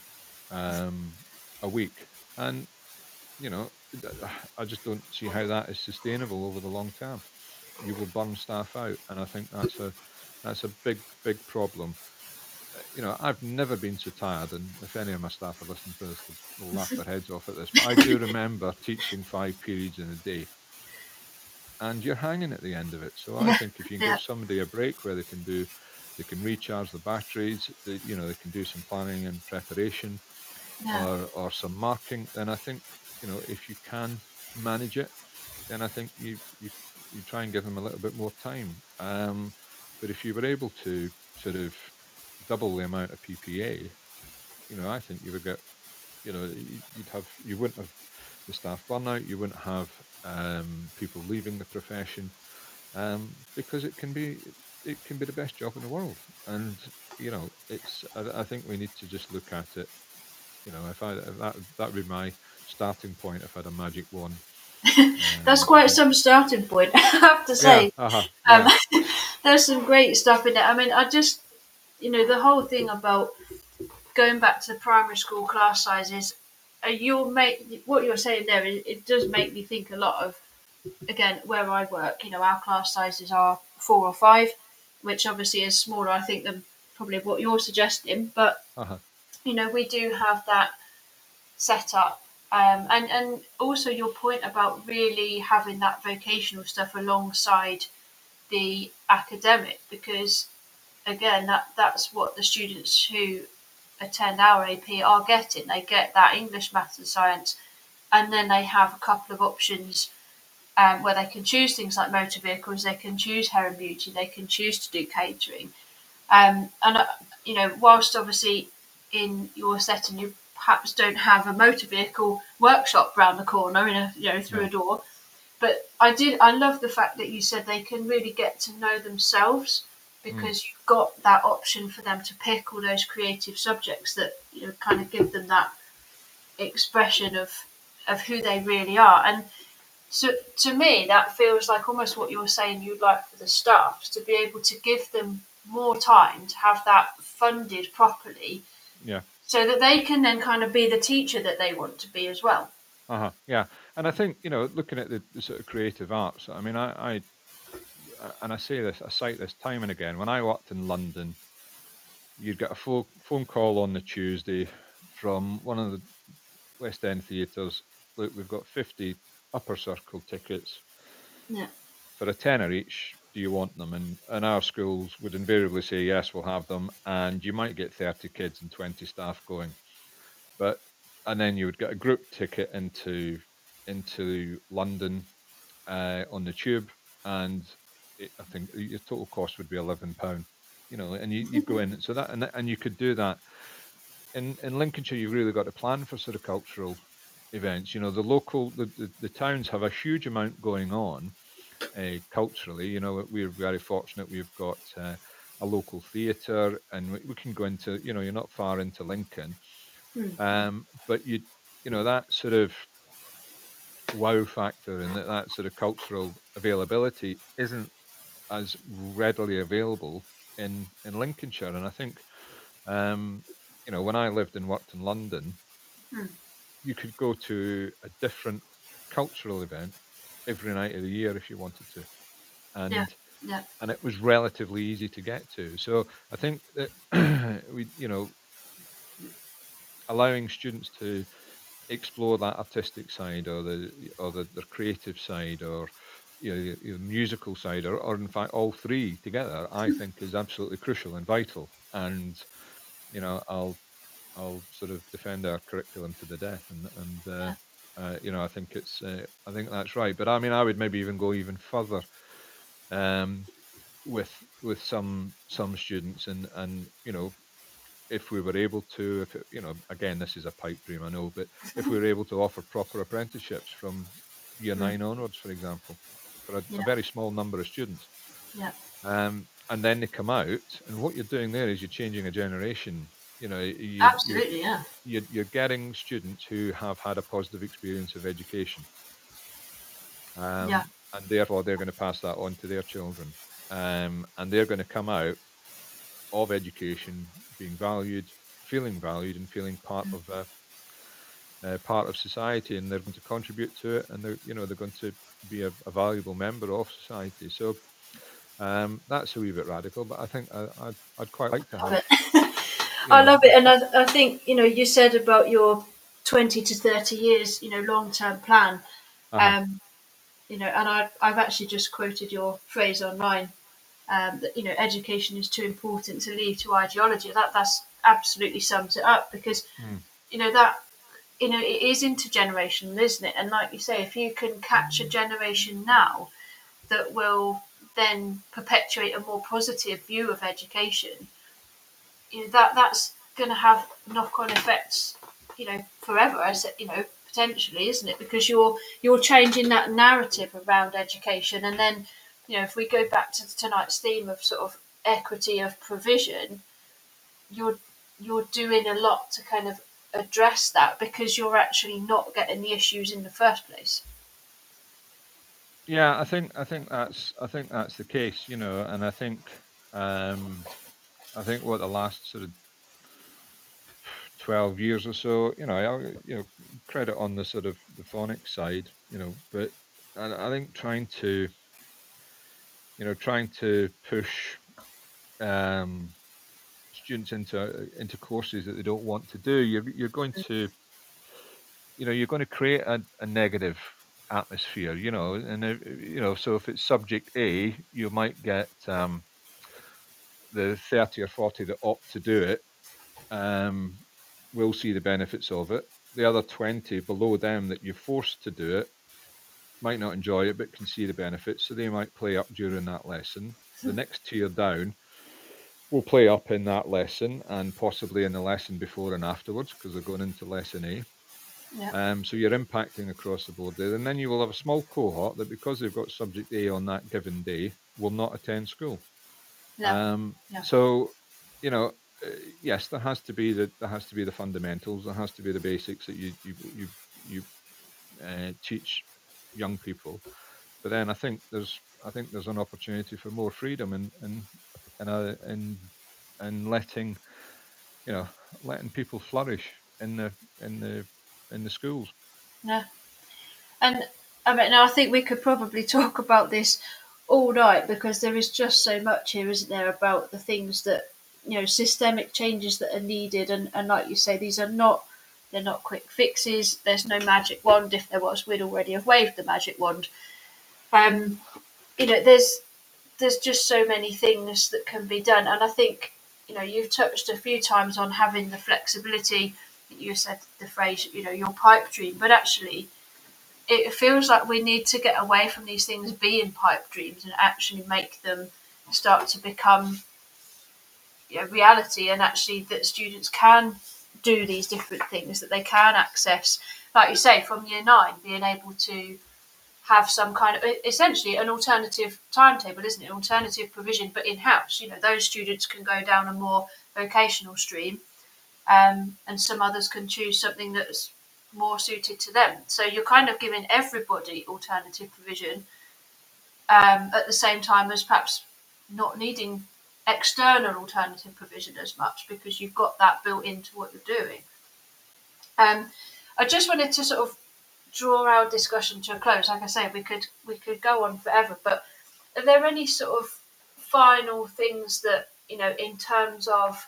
um, a week, and you know, th- I just don't see how that is sustainable over the long term. You will burn staff out, and I think that's a that's a big big problem. Uh, You know, I've never been so tired, and if any of my staff are listening to this, they'll, they'll laugh their heads off at this. But I do remember teaching five periods in a day, and you're hanging at the end of it. So I Yeah. think if you can Yeah. give somebody a break where they can do, they can recharge the batteries, they, you know, they can do some planning and preparation, Yeah. or or some marking, then I think, you know, if you can manage it, then I think you you you try and give them a little bit more time. Um, but if you were able to sort of double the amount of P P A, you know, I think you would get, you know, y- you'd have you wouldn't have the staff burnout, you wouldn't have um, people leaving the profession, um, because it can be. it can be the best job in the world. And you know, it's I, I think we need to just look at it. You know, if I if that that would be my starting point if I had a magic wand. That's Um, I quite think, some starting point, I have to yeah, say. uh-huh, Um, yeah, there's some great stuff in it. I mean, I just, you know, the whole thing about going back to the primary school class sizes, uh, you'll make what you're saying there. It, it does make me think a lot of, again, where I work. You know, our class sizes are four or five, which obviously is smaller, I think, than probably what you're suggesting. But uh-huh, you know, we do have that set up. Um, and, and also your point about really having that vocational stuff alongside the academic, because again, that, that's what the students who attend our A P are getting. They get that English, maths, and science, and then they have a couple of options um, where they can choose things like motor vehicles, they can choose hair and beauty, they can choose to do catering. Um, and, uh, you know, whilst obviously in your setting you perhaps don't have a motor vehicle workshop round the corner in a, you know, through a no, door, but I did, I love the fact that you said they can really get to know themselves, mm, because you've got that option for them to pick all those creative subjects that, you know, kind of give them that expression of of who they really are. And so to me, that feels like almost what you're saying you'd like for the staff, to be able to give them more time to have that funded properly, yeah, so that they can then kind of be the teacher that they want to be as well. uh-huh, yeah. And I think, you know, looking at the, the sort of creative arts, I mean, I, I uh, and I say this, I cite this time and again. When I worked in London, you'd get a phone phone call on the Tuesday from one of the West End theatres. Look, we've got fifty upper circle tickets Yeah. for a tenner each. Do you want them? And and our schools would invariably say yes, we'll have them. And you might get thirty kids and twenty staff going, but and then you would get a group ticket into into London uh, on the tube, and it, I think your total cost would be eleven pound. You know, and you you go in, so that and and you could do that in in Lincolnshire. You've really got to plan for sort of cultural events. You know, the local the the, the towns have a huge amount going on uh, culturally. You know, we're very fortunate. We've got uh, a local theatre, and we, we can go into. You know, you're not far into Lincoln, Hmm. um, but you you know that sort of wow factor and that, that sort of cultural availability isn't as readily available in in Lincolnshire. And I think um, you know when I lived and worked in London, Hmm. you could go to a different cultural event every night of the year if you wanted to, Yeah. and Yeah. and it was relatively easy to get to. So I think that we you know allowing students to explore that artistic side or the or the, the creative side or you know the, the musical side or, or in fact all three together, I think is absolutely crucial and vital. And you know I'll I'll sort of defend our curriculum to the death, and and uh, Yeah. uh, you know I think it's uh, I think that's right. But I mean I would maybe even go even further um, with with some some students, and and you know if we were able to, if it, you know, again, this is a pipe dream, I know, but if we were able to offer proper apprenticeships from year Hmm. nine onwards, for example, for a, a Yeah. very small number of students, Yeah. um, and then they come out, and what you're doing there is you're changing a generation. You know, you you Absolutely. Yeah. you're, you're getting students who have had a positive experience of education, Yeah. um, and therefore they're going to pass that on to their children, um, and they're going to come out of education being valued, feeling valued, and feeling part of a uh, part of society, and they're going to contribute to it, and they're you know they're going to be a, a valuable member of society. So um, that's a wee bit radical, but I think I, I'd I'd quite like to Love have it. you I know love it, and I, I think, you know, you said about your twenty to thirty years, you know, long term plan. uh-huh, Um, you know, and I, I've actually just quoted your phrase online, um, that, you know, education is too important to leave to ideology. That that's absolutely sums it up, because mm, you know that, you know, it is intergenerational, isn't it? And like you say, if you can catch a generation now that will then perpetuate a more positive view of education, you know, that that's going to have knock-on effects, you know, forever. As you know, potentially, isn't it? Because you're you're changing that narrative around education, and then you know, if we go back to tonight's theme of sort of equity of provision, you're you're doing a lot to kind of address that because you're actually not getting the issues in the first place. Yeah, I think I think that's I think that's the case, you know, and I think um, I think what the last sort of twelve years or so, you know, I, you know, credit on the sort of the phonics side, you know, but I, I think trying to, you know, trying to push um, students into into courses that they don't want to do, you're you're going to, you know, you're going to create a, a negative atmosphere, you know, and if, you know, so if it's subject A, you might get um, the thirty or forty that opt to do it um, will see the benefits of it. The other twenty below them that you're forced to do it might not enjoy it, but can see the benefits, so they might play up during that lesson. The next tier down will play up in that lesson and possibly in the lesson before and afterwards because they're going into lesson A. Yeah. Um, so you're impacting across the board there. And then you will have a small cohort that, because they've got subject A on that given day, will not attend school. No. Um, Yeah. So, you know, uh, yes, there has to be the there has to be the fundamentals. There has to be the basics that you you you you uh, teach young people. But then I think there's I think there's an opportunity for more freedom and and and uh, and and letting you know letting people flourish in the in the in the schools. No. And I mean, I think we could probably talk about this all night because there is just so much here, isn't there, about the things that, you know, systemic changes that are needed. And, and like you say, these are not, they're not quick fixes. There's no magic wand. If there was, we'd already have waved the magic wand. Um, you know, there's, there's just so many things that can be done. And I think, you know, you've touched a few times on having the flexibility. You said the phrase, you know, your pipe dream, but actually, it feels like we need to get away from these things being pipe dreams and actually make them start to become, you know, reality, and actually that students can do these different things, that they can access, like you say, from year nine, being able to have some kind of, essentially an alternative timetable, isn't it? An alternative provision, but in-house. You know, those students can go down a more vocational stream, um, and some others can choose something that's more suited to them. So you're kind of giving everybody alternative provision, um, at the same time as perhaps not needing external alternative provision as much because you've got that built into what you're doing. Um, I just wanted to sort of draw our discussion to a close. Like I say, we could we could go on forever, but are there any sort of final things that, you know, in terms of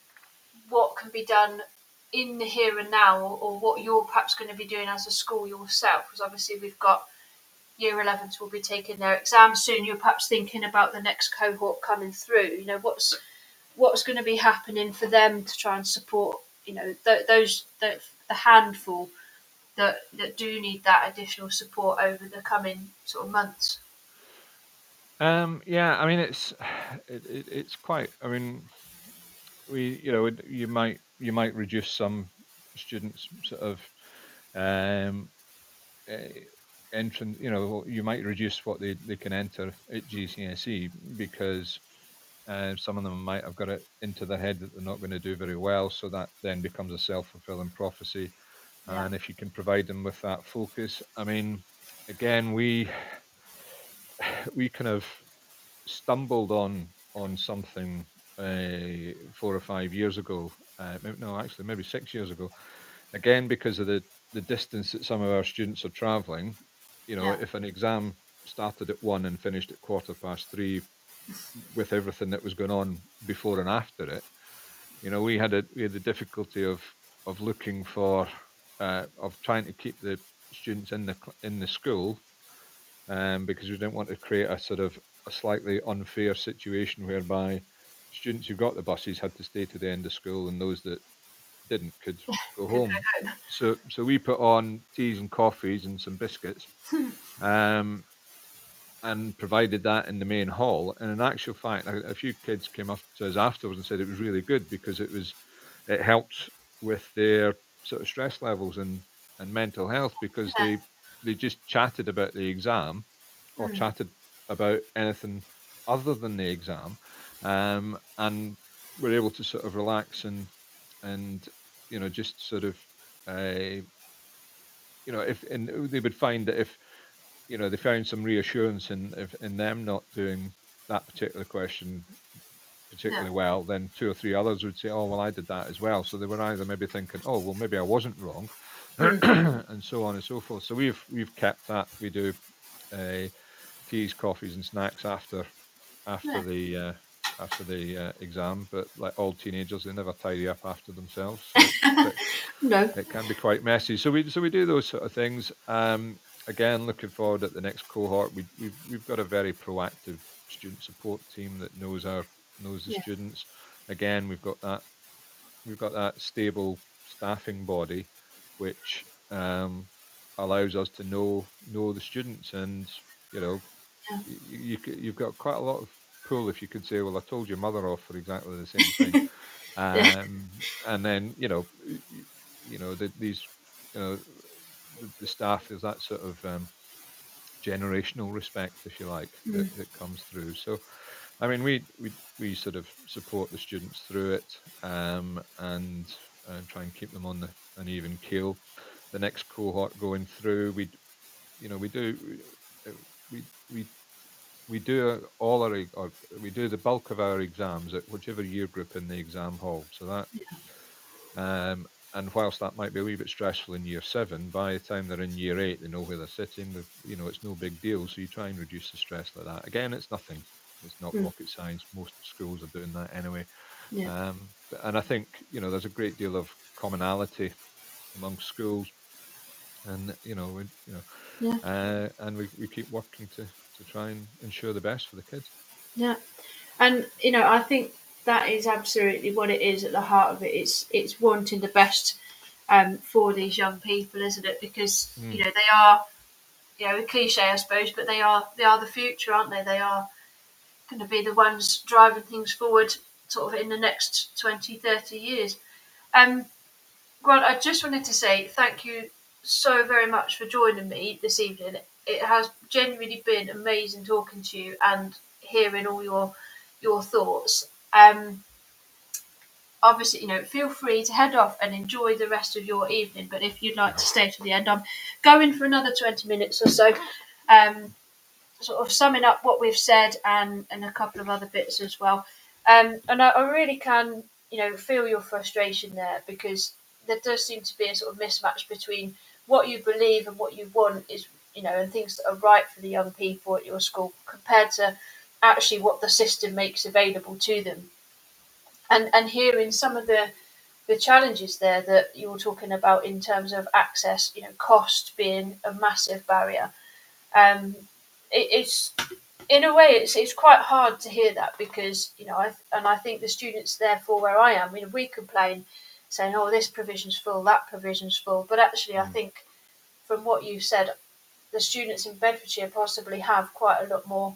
what can be done in the here and now, or, or what you're perhaps going to be doing as a school yourself? Because obviously we've got year elevens will be taking their exams soon. You're perhaps thinking about the next cohort coming through. You know, what's what's going to be happening for them to try and support, you know, th- those the, the handful that that do need that additional support over the coming sort of months. Um, yeah, I mean it's it, it, it's quite. I mean, we you know you might you might reduce some students sort of um, uh, entrance. You know, you might reduce what they, they can enter at G C S E because uh, some of them might have got it into their head that they're not going to do very well. So that then becomes a self-fulfilling prophecy. Yeah. And if you can provide them with that focus, I mean, again, we we kind of stumbled on on something uh, four or five years ago. Uh, no, actually, maybe six years ago. Again, because of the the distance that some of our students are travelling. You know, Yeah. if an exam started at one and finished at quarter past three, with everything that was going on before and after it, you know, we had a we had the difficulty of of looking for uh, of trying to keep the students in the in the school, um, because we didn't want to create a sort of a slightly unfair situation whereby students who got the buses had to stay to the end of school and those that didn't could go Could home. So so we put on teas and coffees and some biscuits, um, and provided that in the main hall. And in actual fact, a, a few kids came up to us afterwards and said it was really good because it was it helped with their sort of stress levels and, and mental health because Yeah. they they just chatted about the exam or Mm. chatted about anything other than the exam, um, and we're able to sort of relax and and you know just sort of uh, you know if and they would find that if you know they found some reassurance in if in them not doing that particular question Yeah. particularly well, then two or three others would say, "Oh, well, I did that as well." So they were either maybe thinking, "Oh, well, maybe I wasn't wrong," Mm. and so on and so forth. So we've we've kept that. We do uh, teas, coffees, and snacks after after Yeah. the uh, after the uh, exam. But like all teenagers, they never tidy up after themselves, so it's quite, No. it can be quite messy. So we so we do those sort of things. Um, again, looking forward at the next cohort. We we've we've got a very proactive student support team that knows our knows the Yeah. students. Again, we've got that we've got that stable staffing body, which um, allows us to know know the students, and you know Yeah. you, you c- you've got quite a lot of pull if you could say, well, I told your mother off for exactly the same thing, Yeah. um, and then you know y- y- you know the, these you know the, the staff, there's that sort of um, generational respect, if you like, that, Mm. that comes through. So I mean, we we we sort of support the students through it, um, and and try and keep them on the, an even keel. The next cohort going through, we d- you know we do uh, we we we do uh, all our e- or we do the bulk of our exams at whichever year group in the exam hall. So that um, and whilst that might be a wee bit stressful in year seven, by the time they're in year eight, they know where they're sitting. They've, you know, it's no big deal. So you try and reduce the stress like that. Again, it's nothing. It's not Mm. rocket science. Most schools are doing that anyway. Yeah. Um, but- and I think you know there's a great deal of commonality among schools, and you know, we, you know, Yeah. uh, and we, we keep working to to try and ensure the best for the kids. Yeah. And you know, I think that is absolutely what it is at the heart of it. It's it's wanting the best um, for these young people, isn't it? Because you Mm, know they are, you know, a cliche, I suppose, but they are they are the future, aren't they? They are going to be the ones driving things forward, sort of in the next twenty, thirty years. Um, Grant, I just wanted to say thank you so very much for joining me this evening. It has genuinely been amazing talking to you and hearing all your your thoughts. Um, obviously, you know, feel free to head off and enjoy the rest of your evening. But if you'd like to stay to the end, I'm going for another twenty minutes or so, um, sort of summing up what we've said and, and a couple of other bits as well. Um, and I, I really can, you know, feel your frustration there because there does seem to be a sort of mismatch between what you believe and what you want is, you know, and things that are right for the young people at your school compared to actually what the system makes available to them. And and hearing some of the the challenges there that you were talking about in terms of access, you know, cost being a massive barrier. Um, it, it's in a way it's it's quite hard to hear that because you know I and I think the students therefore where I am, you know, we complain saying, oh, this provision's full, that provision's full, but actually I mm, think from what you said, the students in Bedfordshire possibly have quite a lot more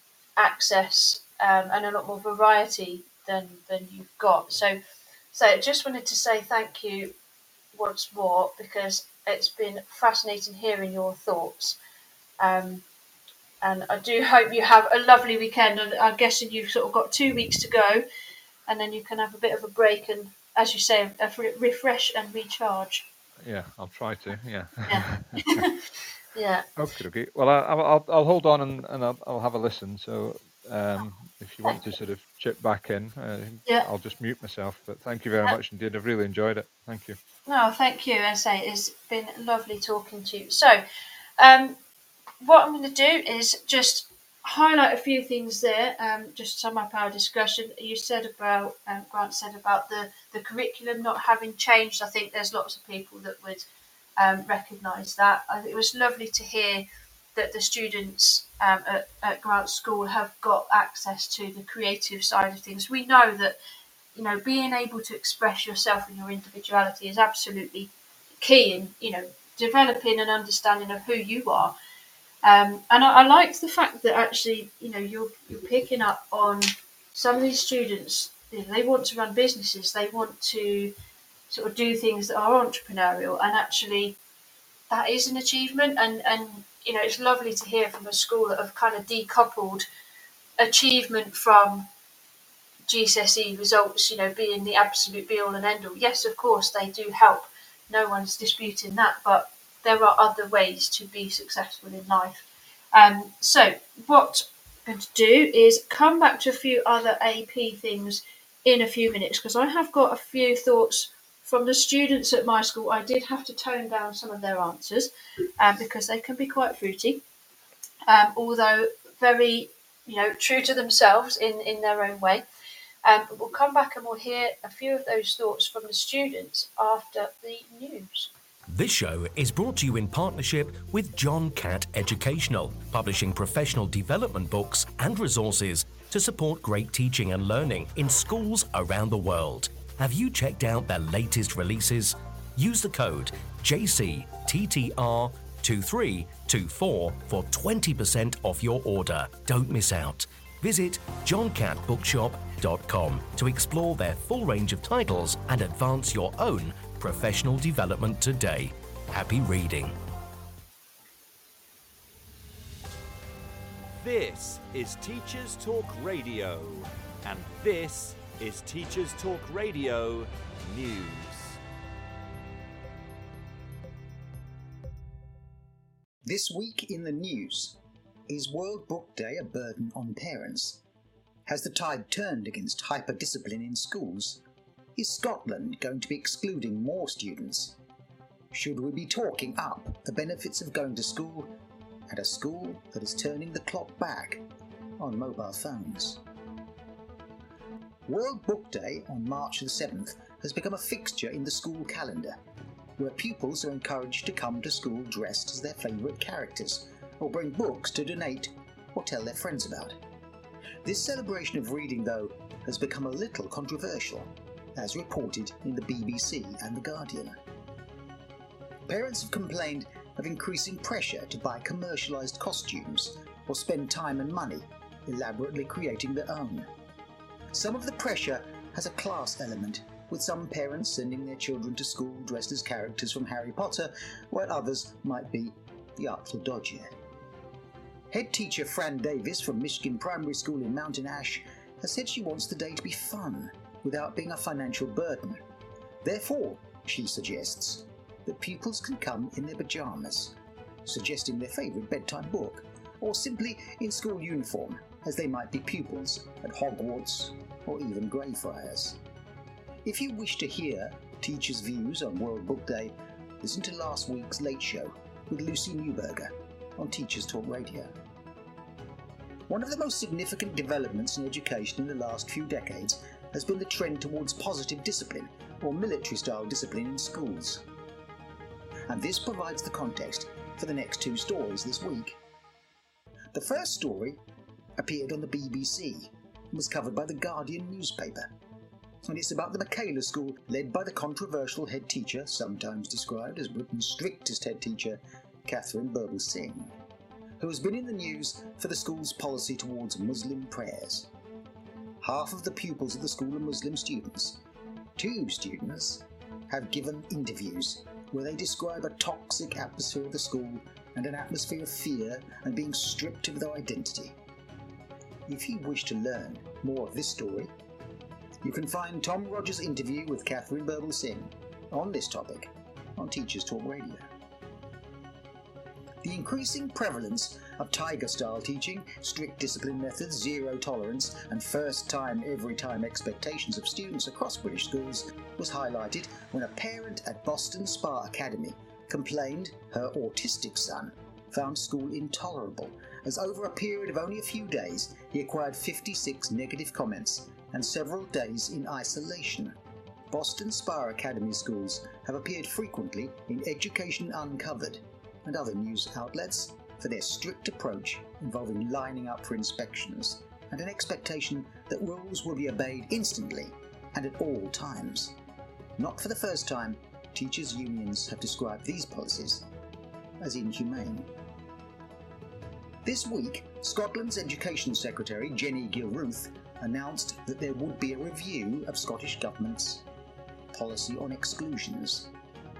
access um, and a lot more variety than than you've got. So, so I just wanted to say thank you once more because it's been fascinating hearing your thoughts. Um, and I do hope you have a lovely weekend. And I'm guessing you've sort of got two weeks to go, and then you can have a bit of a break and, as you say, a re- refresh and recharge. yeah, I'll try to. Yeah. Yeah, yeah, Okay, okay. Well, I, I'll I'll I'll hold on and, and I'll, I'll have a listen. So, um, if you want thank to you. sort of chip back in, uh, Yeah, I'll just mute myself. But thank you very yeah. much indeed. I've really enjoyed it. Thank you. No, thank you. As I say, it's been lovely talking to you. So, um, what I'm going to do is just highlight a few things there, um, just to sum up our discussion. You said about, um, Grant said about the, the curriculum not having changed. I think there's lots of people that would um, recognise that. I think it was lovely to hear that the students um, at, at Grant School have got access to the creative side of things. We know that, you know, being able to express yourself and your individuality is absolutely key in, you know, developing an understanding of who you are. Um, and I, I liked the fact that actually, you know, you're you're picking up on some of these students. You know, they want to run businesses. They want to sort of do things that are entrepreneurial, and actually, that is an achievement. And and you know, it's lovely to hear from a school that have kind of decoupled achievement from G C S E results, you know, being the absolute be all and end all. Yes, of course, they do help. No one's disputing that, but there are other ways to be successful in life. Um, so what I'm going to do is come back to a few other A P things in a few minutes, because I have got a few thoughts from the students at my school. I did have to tone down some of their answers um, because they can be quite fruity, um, although very, you know, true to themselves in, in their own way. Um, but we'll come back and we'll hear a few of those thoughts from the students after the news. This show is brought to you in partnership with John Catt Educational, publishing professional development books and resources to support great teaching and learning in schools around the world. Have you checked out their latest releases? Use the code J C T T R two three two four for twenty percent off your order. Don't miss out. Visit john catt bookshop dot com to explore their full range of titles and advance your own professional development today. Happy reading. This is Teachers Talk Radio, and this is Teachers Talk Radio News. This week in the news. Is World Book Day a burden on parents? Has the tide turned against hyper-discipline in schools? Is Scotland going to be excluding more students? Should we be talking up the benefits of going to school at a school that is turning the clock back on mobile phones? World Book Day on March the seventh has become a fixture in the school calendar, where pupils are encouraged to come to school dressed as their favourite characters, or bring books to donate or tell their friends about. This celebration of reading, though, has become a little controversial, as reported in the B B C and The Guardian. Parents have complained of increasing pressure to buy commercialised costumes or spend time and money elaborately creating their own. Some of the pressure has a class element, with some parents sending their children to school dressed as characters from Harry Potter, while others might be the Artful Dodger. Head teacher Fran Davis from Michigan Primary School in Mountain Ash has said she wants the day to be fun without being a financial burden. Therefore, she suggests that pupils can come in their pyjamas, suggesting their favourite bedtime book, or simply in school uniform, as they might be pupils at Hogwarts or even Greyfriars. If you wish to hear teachers' views on World Book Day, listen to last week's Late Show with Lucy Newberger on Teachers Talk Radio. One of the most significant developments in education in the last few decades has been the trend towards positive discipline, or military-style discipline in schools. And this provides the context for the next two stories this week. The first story appeared on the B B C and was covered by the Guardian newspaper. And it's about the Michaela School, led by the controversial head teacher, sometimes described as Britain's strictest head teacher, Catherine Birbalsingh, who has been in the news for the school's policy towards Muslim prayers. Half of the pupils of the school are Muslim students. Two students have given interviews where they describe a toxic atmosphere of the school and an atmosphere of fear and being stripped of their identity. If you wish to learn more of this story, you can find Tom Rogers' interview with Catherine Birbalsingh on this topic on Teachers Talk Radio. The increasing prevalence of Tiger-style teaching, strict discipline methods, zero tolerance, and first-time, every-time expectations of students across British schools was highlighted when a parent at Boston Spa Academy complained her autistic son found school intolerable, as over a period of only a few days he acquired fifty-six negative comments and several days in isolation. Boston Spa Academy schools have appeared frequently in Education Uncovered and other news outlets for their strict approach involving lining up for inspections and an expectation that rules will be obeyed instantly and at all times. Not for the first time, teachers' unions have described these policies as inhumane. This week, Scotland's Education Secretary Jenny Gilruth announced that there would be a review of Scottish Government's policy on exclusions.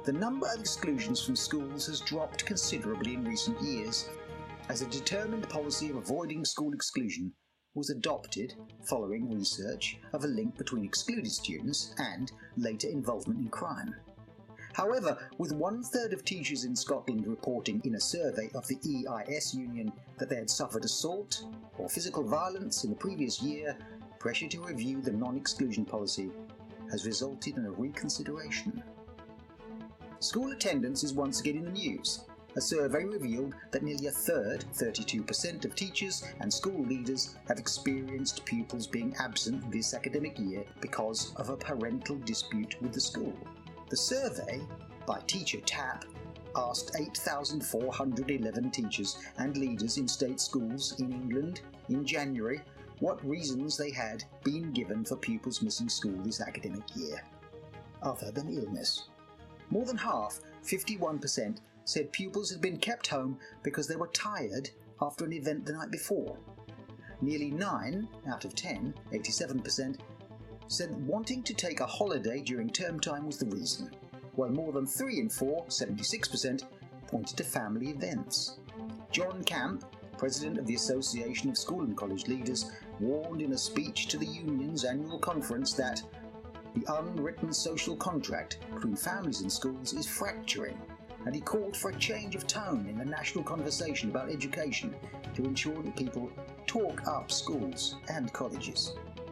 the number of exclusions from schools has dropped considerably in recent years, as a determined policy of avoiding school exclusion was adopted following research of a link between excluded students and later involvement in crime. However, with one-third of teachers in Scotland reporting in a survey of the E I S Union that they had suffered assault or physical violence in the previous year, pressure to review the non-exclusion policy has resulted in a reconsideration. School attendance is once again in the news. A survey revealed that nearly a third, thirty-two percent of teachers and school leaders have experienced pupils being absent this academic year because of a parental dispute with the school. The survey, by Teacher Tap, asked eight thousand four hundred eleven teachers and leaders in state schools in England in January what reasons they had been given for pupils missing school this academic year, other than illness. More than half, fifty-one percent, said pupils had been kept home because they were tired after an event the night before. Nearly nine out of ten, eighty-seven percent, said wanting to take a holiday during term time was the reason, while more than three in four, seventy-six percent, pointed to family events. John Camp, president of the Association of School and College Leaders, warned in a speech to the union's annual conference that the unwritten social contract between families and schools is fracturing, and he called for a change of tone in the national conversation about education to ensure that people talk up schools and colleges.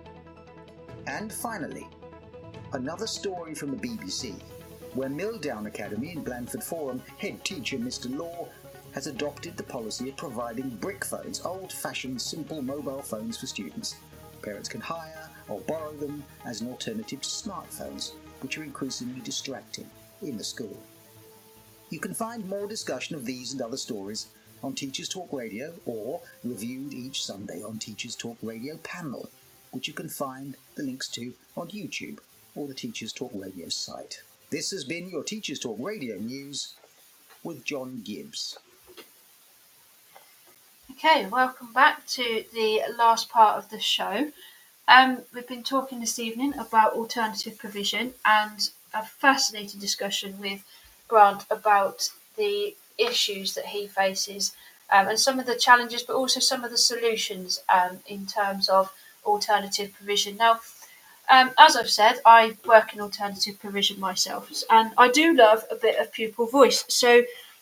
And finally, another story from the B B C, where Milldown Academy in Blandford Forum head teacher Mister Law has adopted the policy of providing brick phones, old-fashioned simple mobile phones for students. Parents can hire or borrow them as an alternative to smartphones, which are increasingly distracting in the school. You can find more discussion of these and other stories on Teachers Talk Radio, or reviewed each Sunday on Teachers Talk Radio Panel, which you can find the links to on YouTube or the Teachers Talk Radio site. This has been your Teachers Talk Radio News with John Gibbs. Okay, welcome back to the last part of the show. Um, we've been talking this evening about alternative provision and a fascinating discussion with Grant about the issues that he faces um, and some of the challenges, but also some of the solutions um, in terms of alternative provision. Now, um, as I've said, I work in alternative provision myself, and I do love a bit of pupil voice. So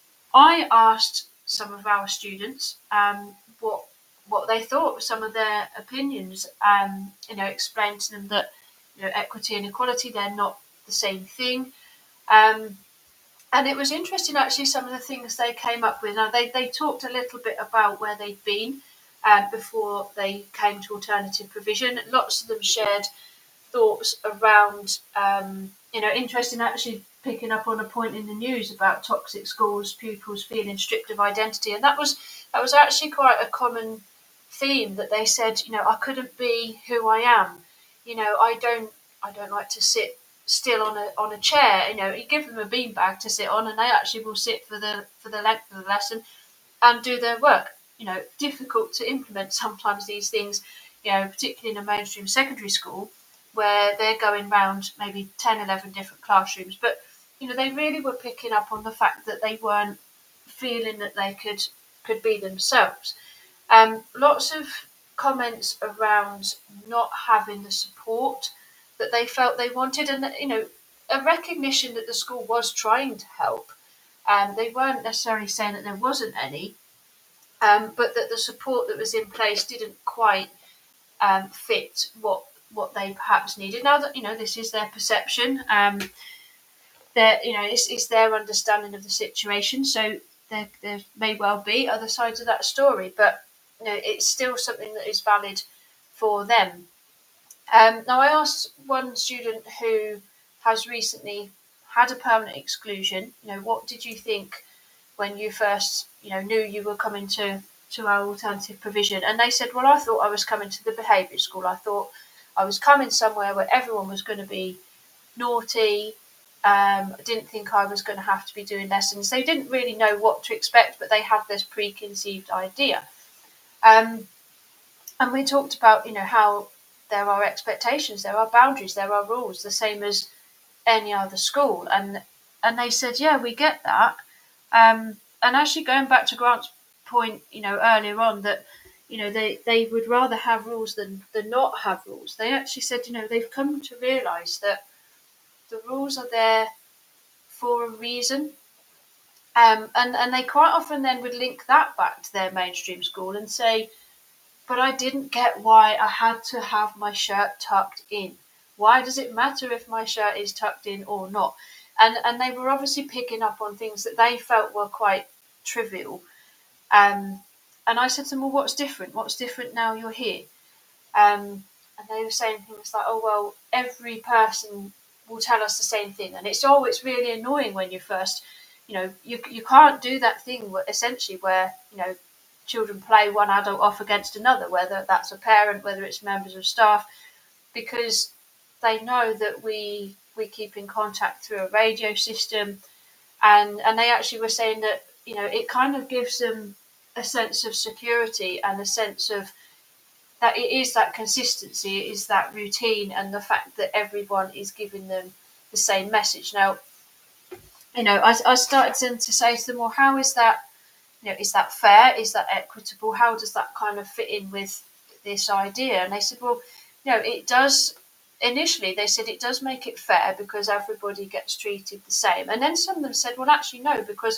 I asked some of our students um, what what they thought, some of their opinions. Um, you know, explained to them that you know equity and equality, they're not the same thing. Um, and it was interesting actually some of the things they came up with. Now they they talked a little bit about where they'd been um, before they came to alternative provision. Lots of them shared thoughts around um, you know interesting actually picking up on a point in the news about toxic schools, pupils feeling stripped of identity, and that was that was actually quite a common theme, that they said, you know, I couldn't be who I am. You know, I don't I don't like to sit still on a on a chair. You know, you give them a beanbag to sit on and they actually will sit for the for the length of the lesson and do their work. You know, difficult to implement sometimes these things, you know, particularly in a mainstream secondary school where they're going round maybe ten, eleven different classrooms. But, you know, they really were picking up on the fact that they weren't feeling that they could could be themselves. Um, lots of comments around not having the support that they felt they wanted, and you know, a recognition that the school was trying to help. Um, they weren't necessarily saying that there wasn't any, um, but that the support that was in place didn't quite um, fit what what they perhaps needed. Now that you know, this is their perception. Um, their you know, it's, it's their understanding of the situation. So there there may well be other sides of that story, but you know, it's still something that is valid for them. Um, now, I asked one student who has recently had a permanent exclusion, you know, what did you think when you first, you know, knew you were coming to, to our alternative provision? And they said, well, I thought I was coming to the behaviour school. I thought I was coming somewhere where everyone was going to be naughty. Um, I didn't think I was going to have to be doing lessons. They didn't really know what to expect, but they had this preconceived idea. Um, and we talked about, you know, how there are expectations, there are boundaries, there are rules, the same as any other school. And and they said, yeah, we get that. Um, and actually going back to Grant's point, you know, earlier on that, you know, they, they would rather have rules than, than not have rules. They actually said, you know, they've come to realise that the rules are there for a reason. Um, and, and they quite often then would link that back to their mainstream school and say, but I didn't get why I had to have my shirt tucked in. Why does it matter if my shirt is tucked in or not? And and they were obviously picking up on things that they felt were quite trivial. Um, and I said to them, well, what's different? What's different now you're here? Um, and they were saying things like, oh, well, every person will tell us the same thing. And it's, oh, it's really annoying when you first, you know, you you can't do that thing where, essentially where, you know, children play one adult off against another, whether that's a parent, whether it's members of staff, because they know that we we keep in contact through a radio system. And, and they actually were saying that, you know, it kind of gives them a sense of security and a sense of that it is that consistency, it is that routine, and the fact that everyone is giving them the same message. Now, you know, I, I started to, to say to them, well, how is that, you know, is that fair? Is that equitable? How does that kind of fit in with this idea? And they said, well, you know, it does. Initially, they said it does make it fair because everybody gets treated the same. And then some of them said, well, actually, no, because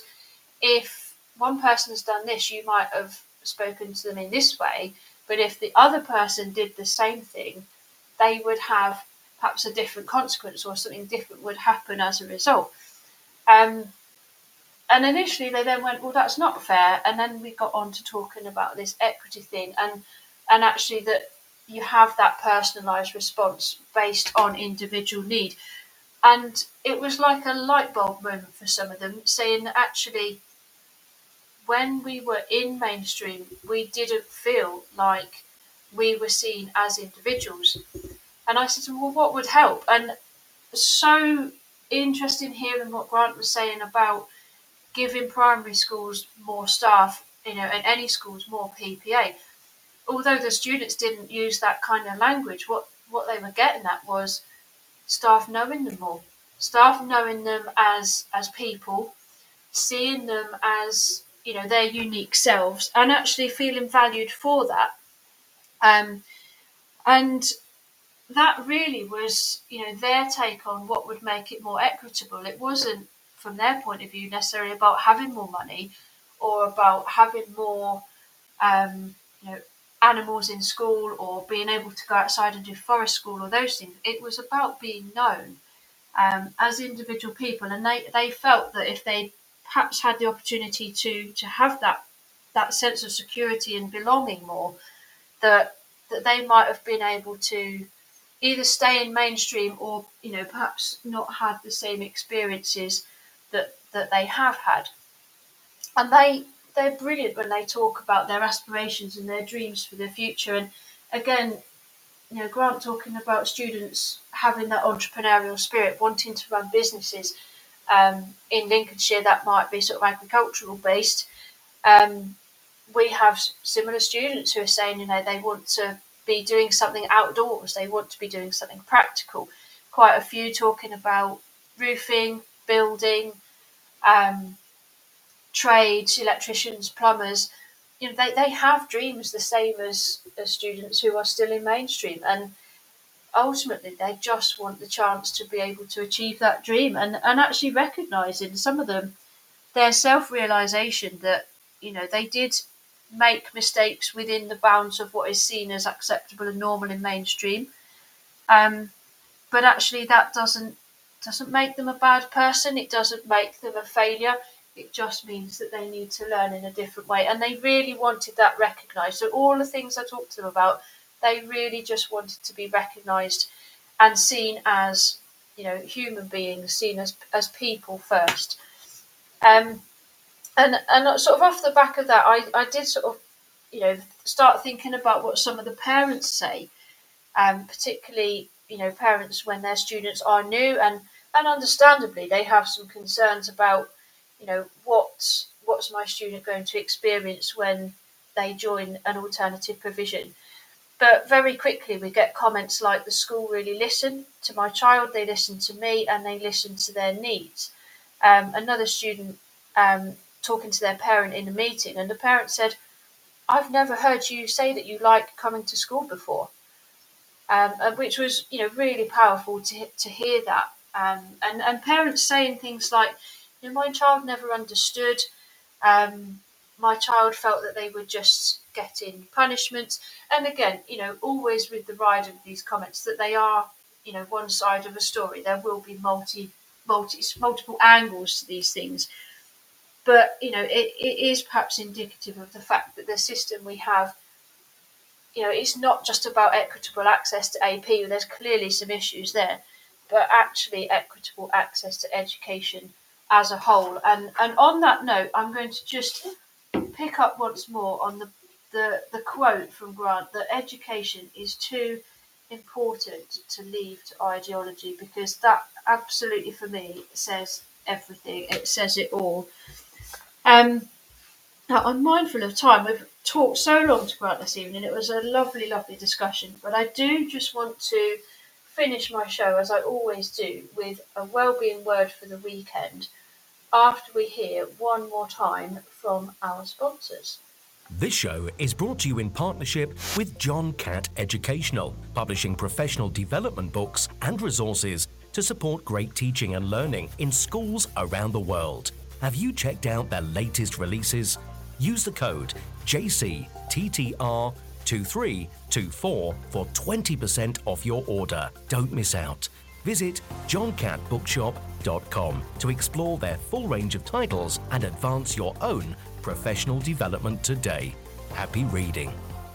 if one person has done this, you might have spoken to them in this way. But if the other person did the same thing, they would have perhaps a different consequence or something different would happen as a result. Um, and initially they then went, well, that's not fair. And then we got on to talking about this equity thing and, and actually that you have that personalised response based on individual need. And it was like a light bulb moment for some of them, saying that actually when we were in mainstream, we didn't feel like we were seen as individuals. And I said to them, well, what would help? And so interesting hearing what Grant was saying about giving primary schools more staff, you know, and any schools more P P A. Although the students didn't use that kind of language, what, what they were getting at was staff knowing them more. Staff knowing them as as people, seeing them as, you know, their unique selves and actually feeling valued for that. Um, and that really was, you know, their take on what would make it more equitable. It wasn't, from their point of view, necessarily about having more money or about having more, um, you know, animals in school or being able to go outside and do forest school or those things. It was about being known um, as individual people. And they, they felt that if they perhaps had the opportunity to to have that that sense of security and belonging more, that that they might have been able to either stay in mainstream or, you know, perhaps not had the same experiences that that they have had. And they they're brilliant when they talk about their aspirations and their dreams for the future. And again, you know, Grant talking about students having that entrepreneurial spirit, wanting to run businesses. Um, in Lincolnshire, that might be sort of agricultural based. Um, we have similar students who are saying, you know, they want to be doing something outdoors. They want to be doing something practical. Quite a few talking about roofing, building, um, trades, electricians, plumbers. You know, they, they have dreams the same as, as students who are still in mainstream. And ultimately they just want the chance to be able to achieve that dream and, and actually recognising some of them, their self-realisation that, you know, they did make mistakes within the bounds of what is seen as acceptable and normal in mainstream. Um, but actually that doesn't doesn't make them a bad person. It doesn't make them a failure. It just means that they need to learn in a different way. And they really wanted that recognised. So all the things I talked to them about, they really just wanted to be recognised and seen as, you know, human beings, seen as as people first. Um, and and sort of off the back of that, I, I did sort of, you know, start thinking about what some of the parents say, um, particularly, you know, parents when their students are new and, and understandably they have some concerns about, you know, what what's my student going to experience when they join an alternative provision. But very quickly we get comments like the school really listen to my child, they listen to me and they listen to their needs. um, another student um, talking to their parent in a meeting, and the parent said, "I've never heard you say that you like coming to school before," um, which was, you know, really powerful to to hear that. Um, and and parents saying things like, "You know, my child never understood. Um, my child felt that they were just getting punishments." And again, you know, always with the ride of these comments that they are, you know, one side of a story. There will be multi, multi, multiple angles to these things. But, you know, it, it is perhaps indicative of the fact that the system we have, you know, it's not just about equitable access to A P. There's clearly some issues there, but actually equitable access to education as a whole. And and on that note, I'm going to just pick up once more on the the, the quote from Grant that education is too important to leave to ideology, because that absolutely for me says everything. It says it all. Um, now I'm mindful of time. We've talked so long to Grant this evening. It was a lovely, lovely discussion. But I do just want to finish my show, as I always do, with a wellbeing word for the weekend after we hear one more time from our sponsors. This show is brought to you in partnership with John Catt Educational, publishing professional development books and resources to support great teaching and learning in schools around the world. Have you checked out their latest releases? Use the code J C T T R two three two four for twenty percent off your order. Don't miss out. Visit john catt bookshop dot com to explore their full range of titles and advance your own professional development today. Happy reading.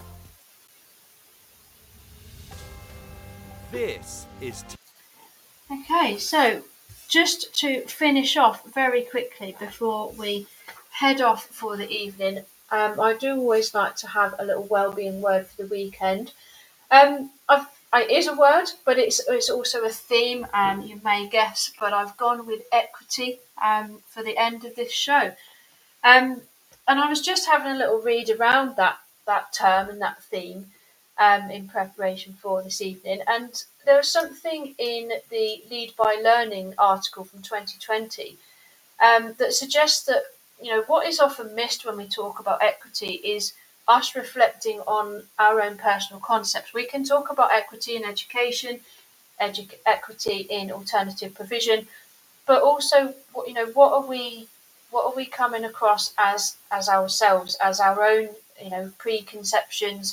This is... T- Okay, so just to finish off very quickly before we head off for the evening, um, I do always like to have a little wellbeing word for the weekend. Um, I've, I, it is a word, but it's it's also a theme, um, you may guess, but I've gone with equity um, for the end of this show. Um, and I was just having a little read around that, that term and that theme um, in preparation for this evening, and there was something in the Lead by Learning article from twenty twenty um, that suggests that, you know, what is often missed when we talk about equity is us reflecting on our own personal concepts. We can talk about equity in education, edu- equity in alternative provision, but also, you know, what are we, what are we coming across as as ourselves, as our own, you know, preconceptions,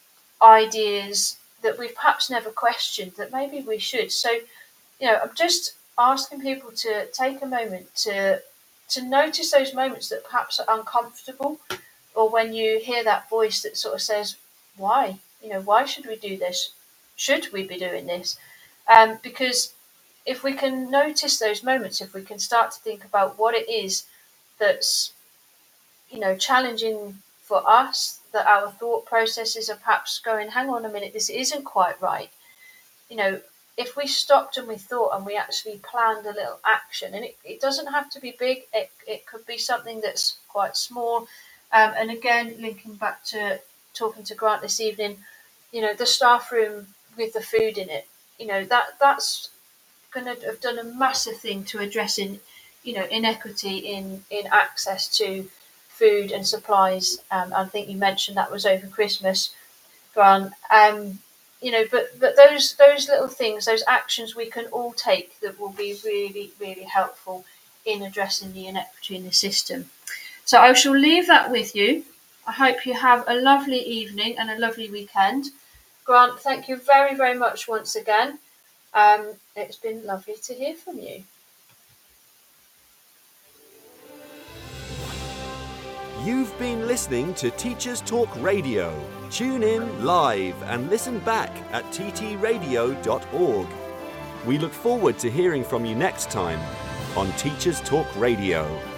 ideas that we've perhaps never questioned that maybe we should. So, you know, I'm just asking people to take a moment to to notice those moments that perhaps are uncomfortable, or when you hear that voice that sort of says, why? You know, why should we do this? Should we be doing this? Um, because if we can notice those moments, if we can start to think about what it is that's, you know, challenging for us, that our thought processes are perhaps going, hang on a minute, this isn't quite right. You know, if we stopped and we thought and we actually planned a little action, and it, it doesn't have to be big, it, it could be something that's quite small. Um, and again, linking back to talking to Grant this evening, you know, the staff room with the food in it, you know, that that's going to have done a massive thing to addressing, you know, inequity in, in access to food and supplies. Um, I think you mentioned that was over Christmas, Grant. Um, you know, but but those those little things, those actions we can all take that will be really, really helpful in addressing the inequity in the system. So I shall leave that with you. I hope you have a lovely evening and a lovely weekend. Grant, thank you very, very much once again. Um, it's been lovely to hear from you. You've been listening to Teachers Talk Radio. Tune in live and listen back at t t radio dot org. We look forward to hearing from you next time on Teachers Talk Radio.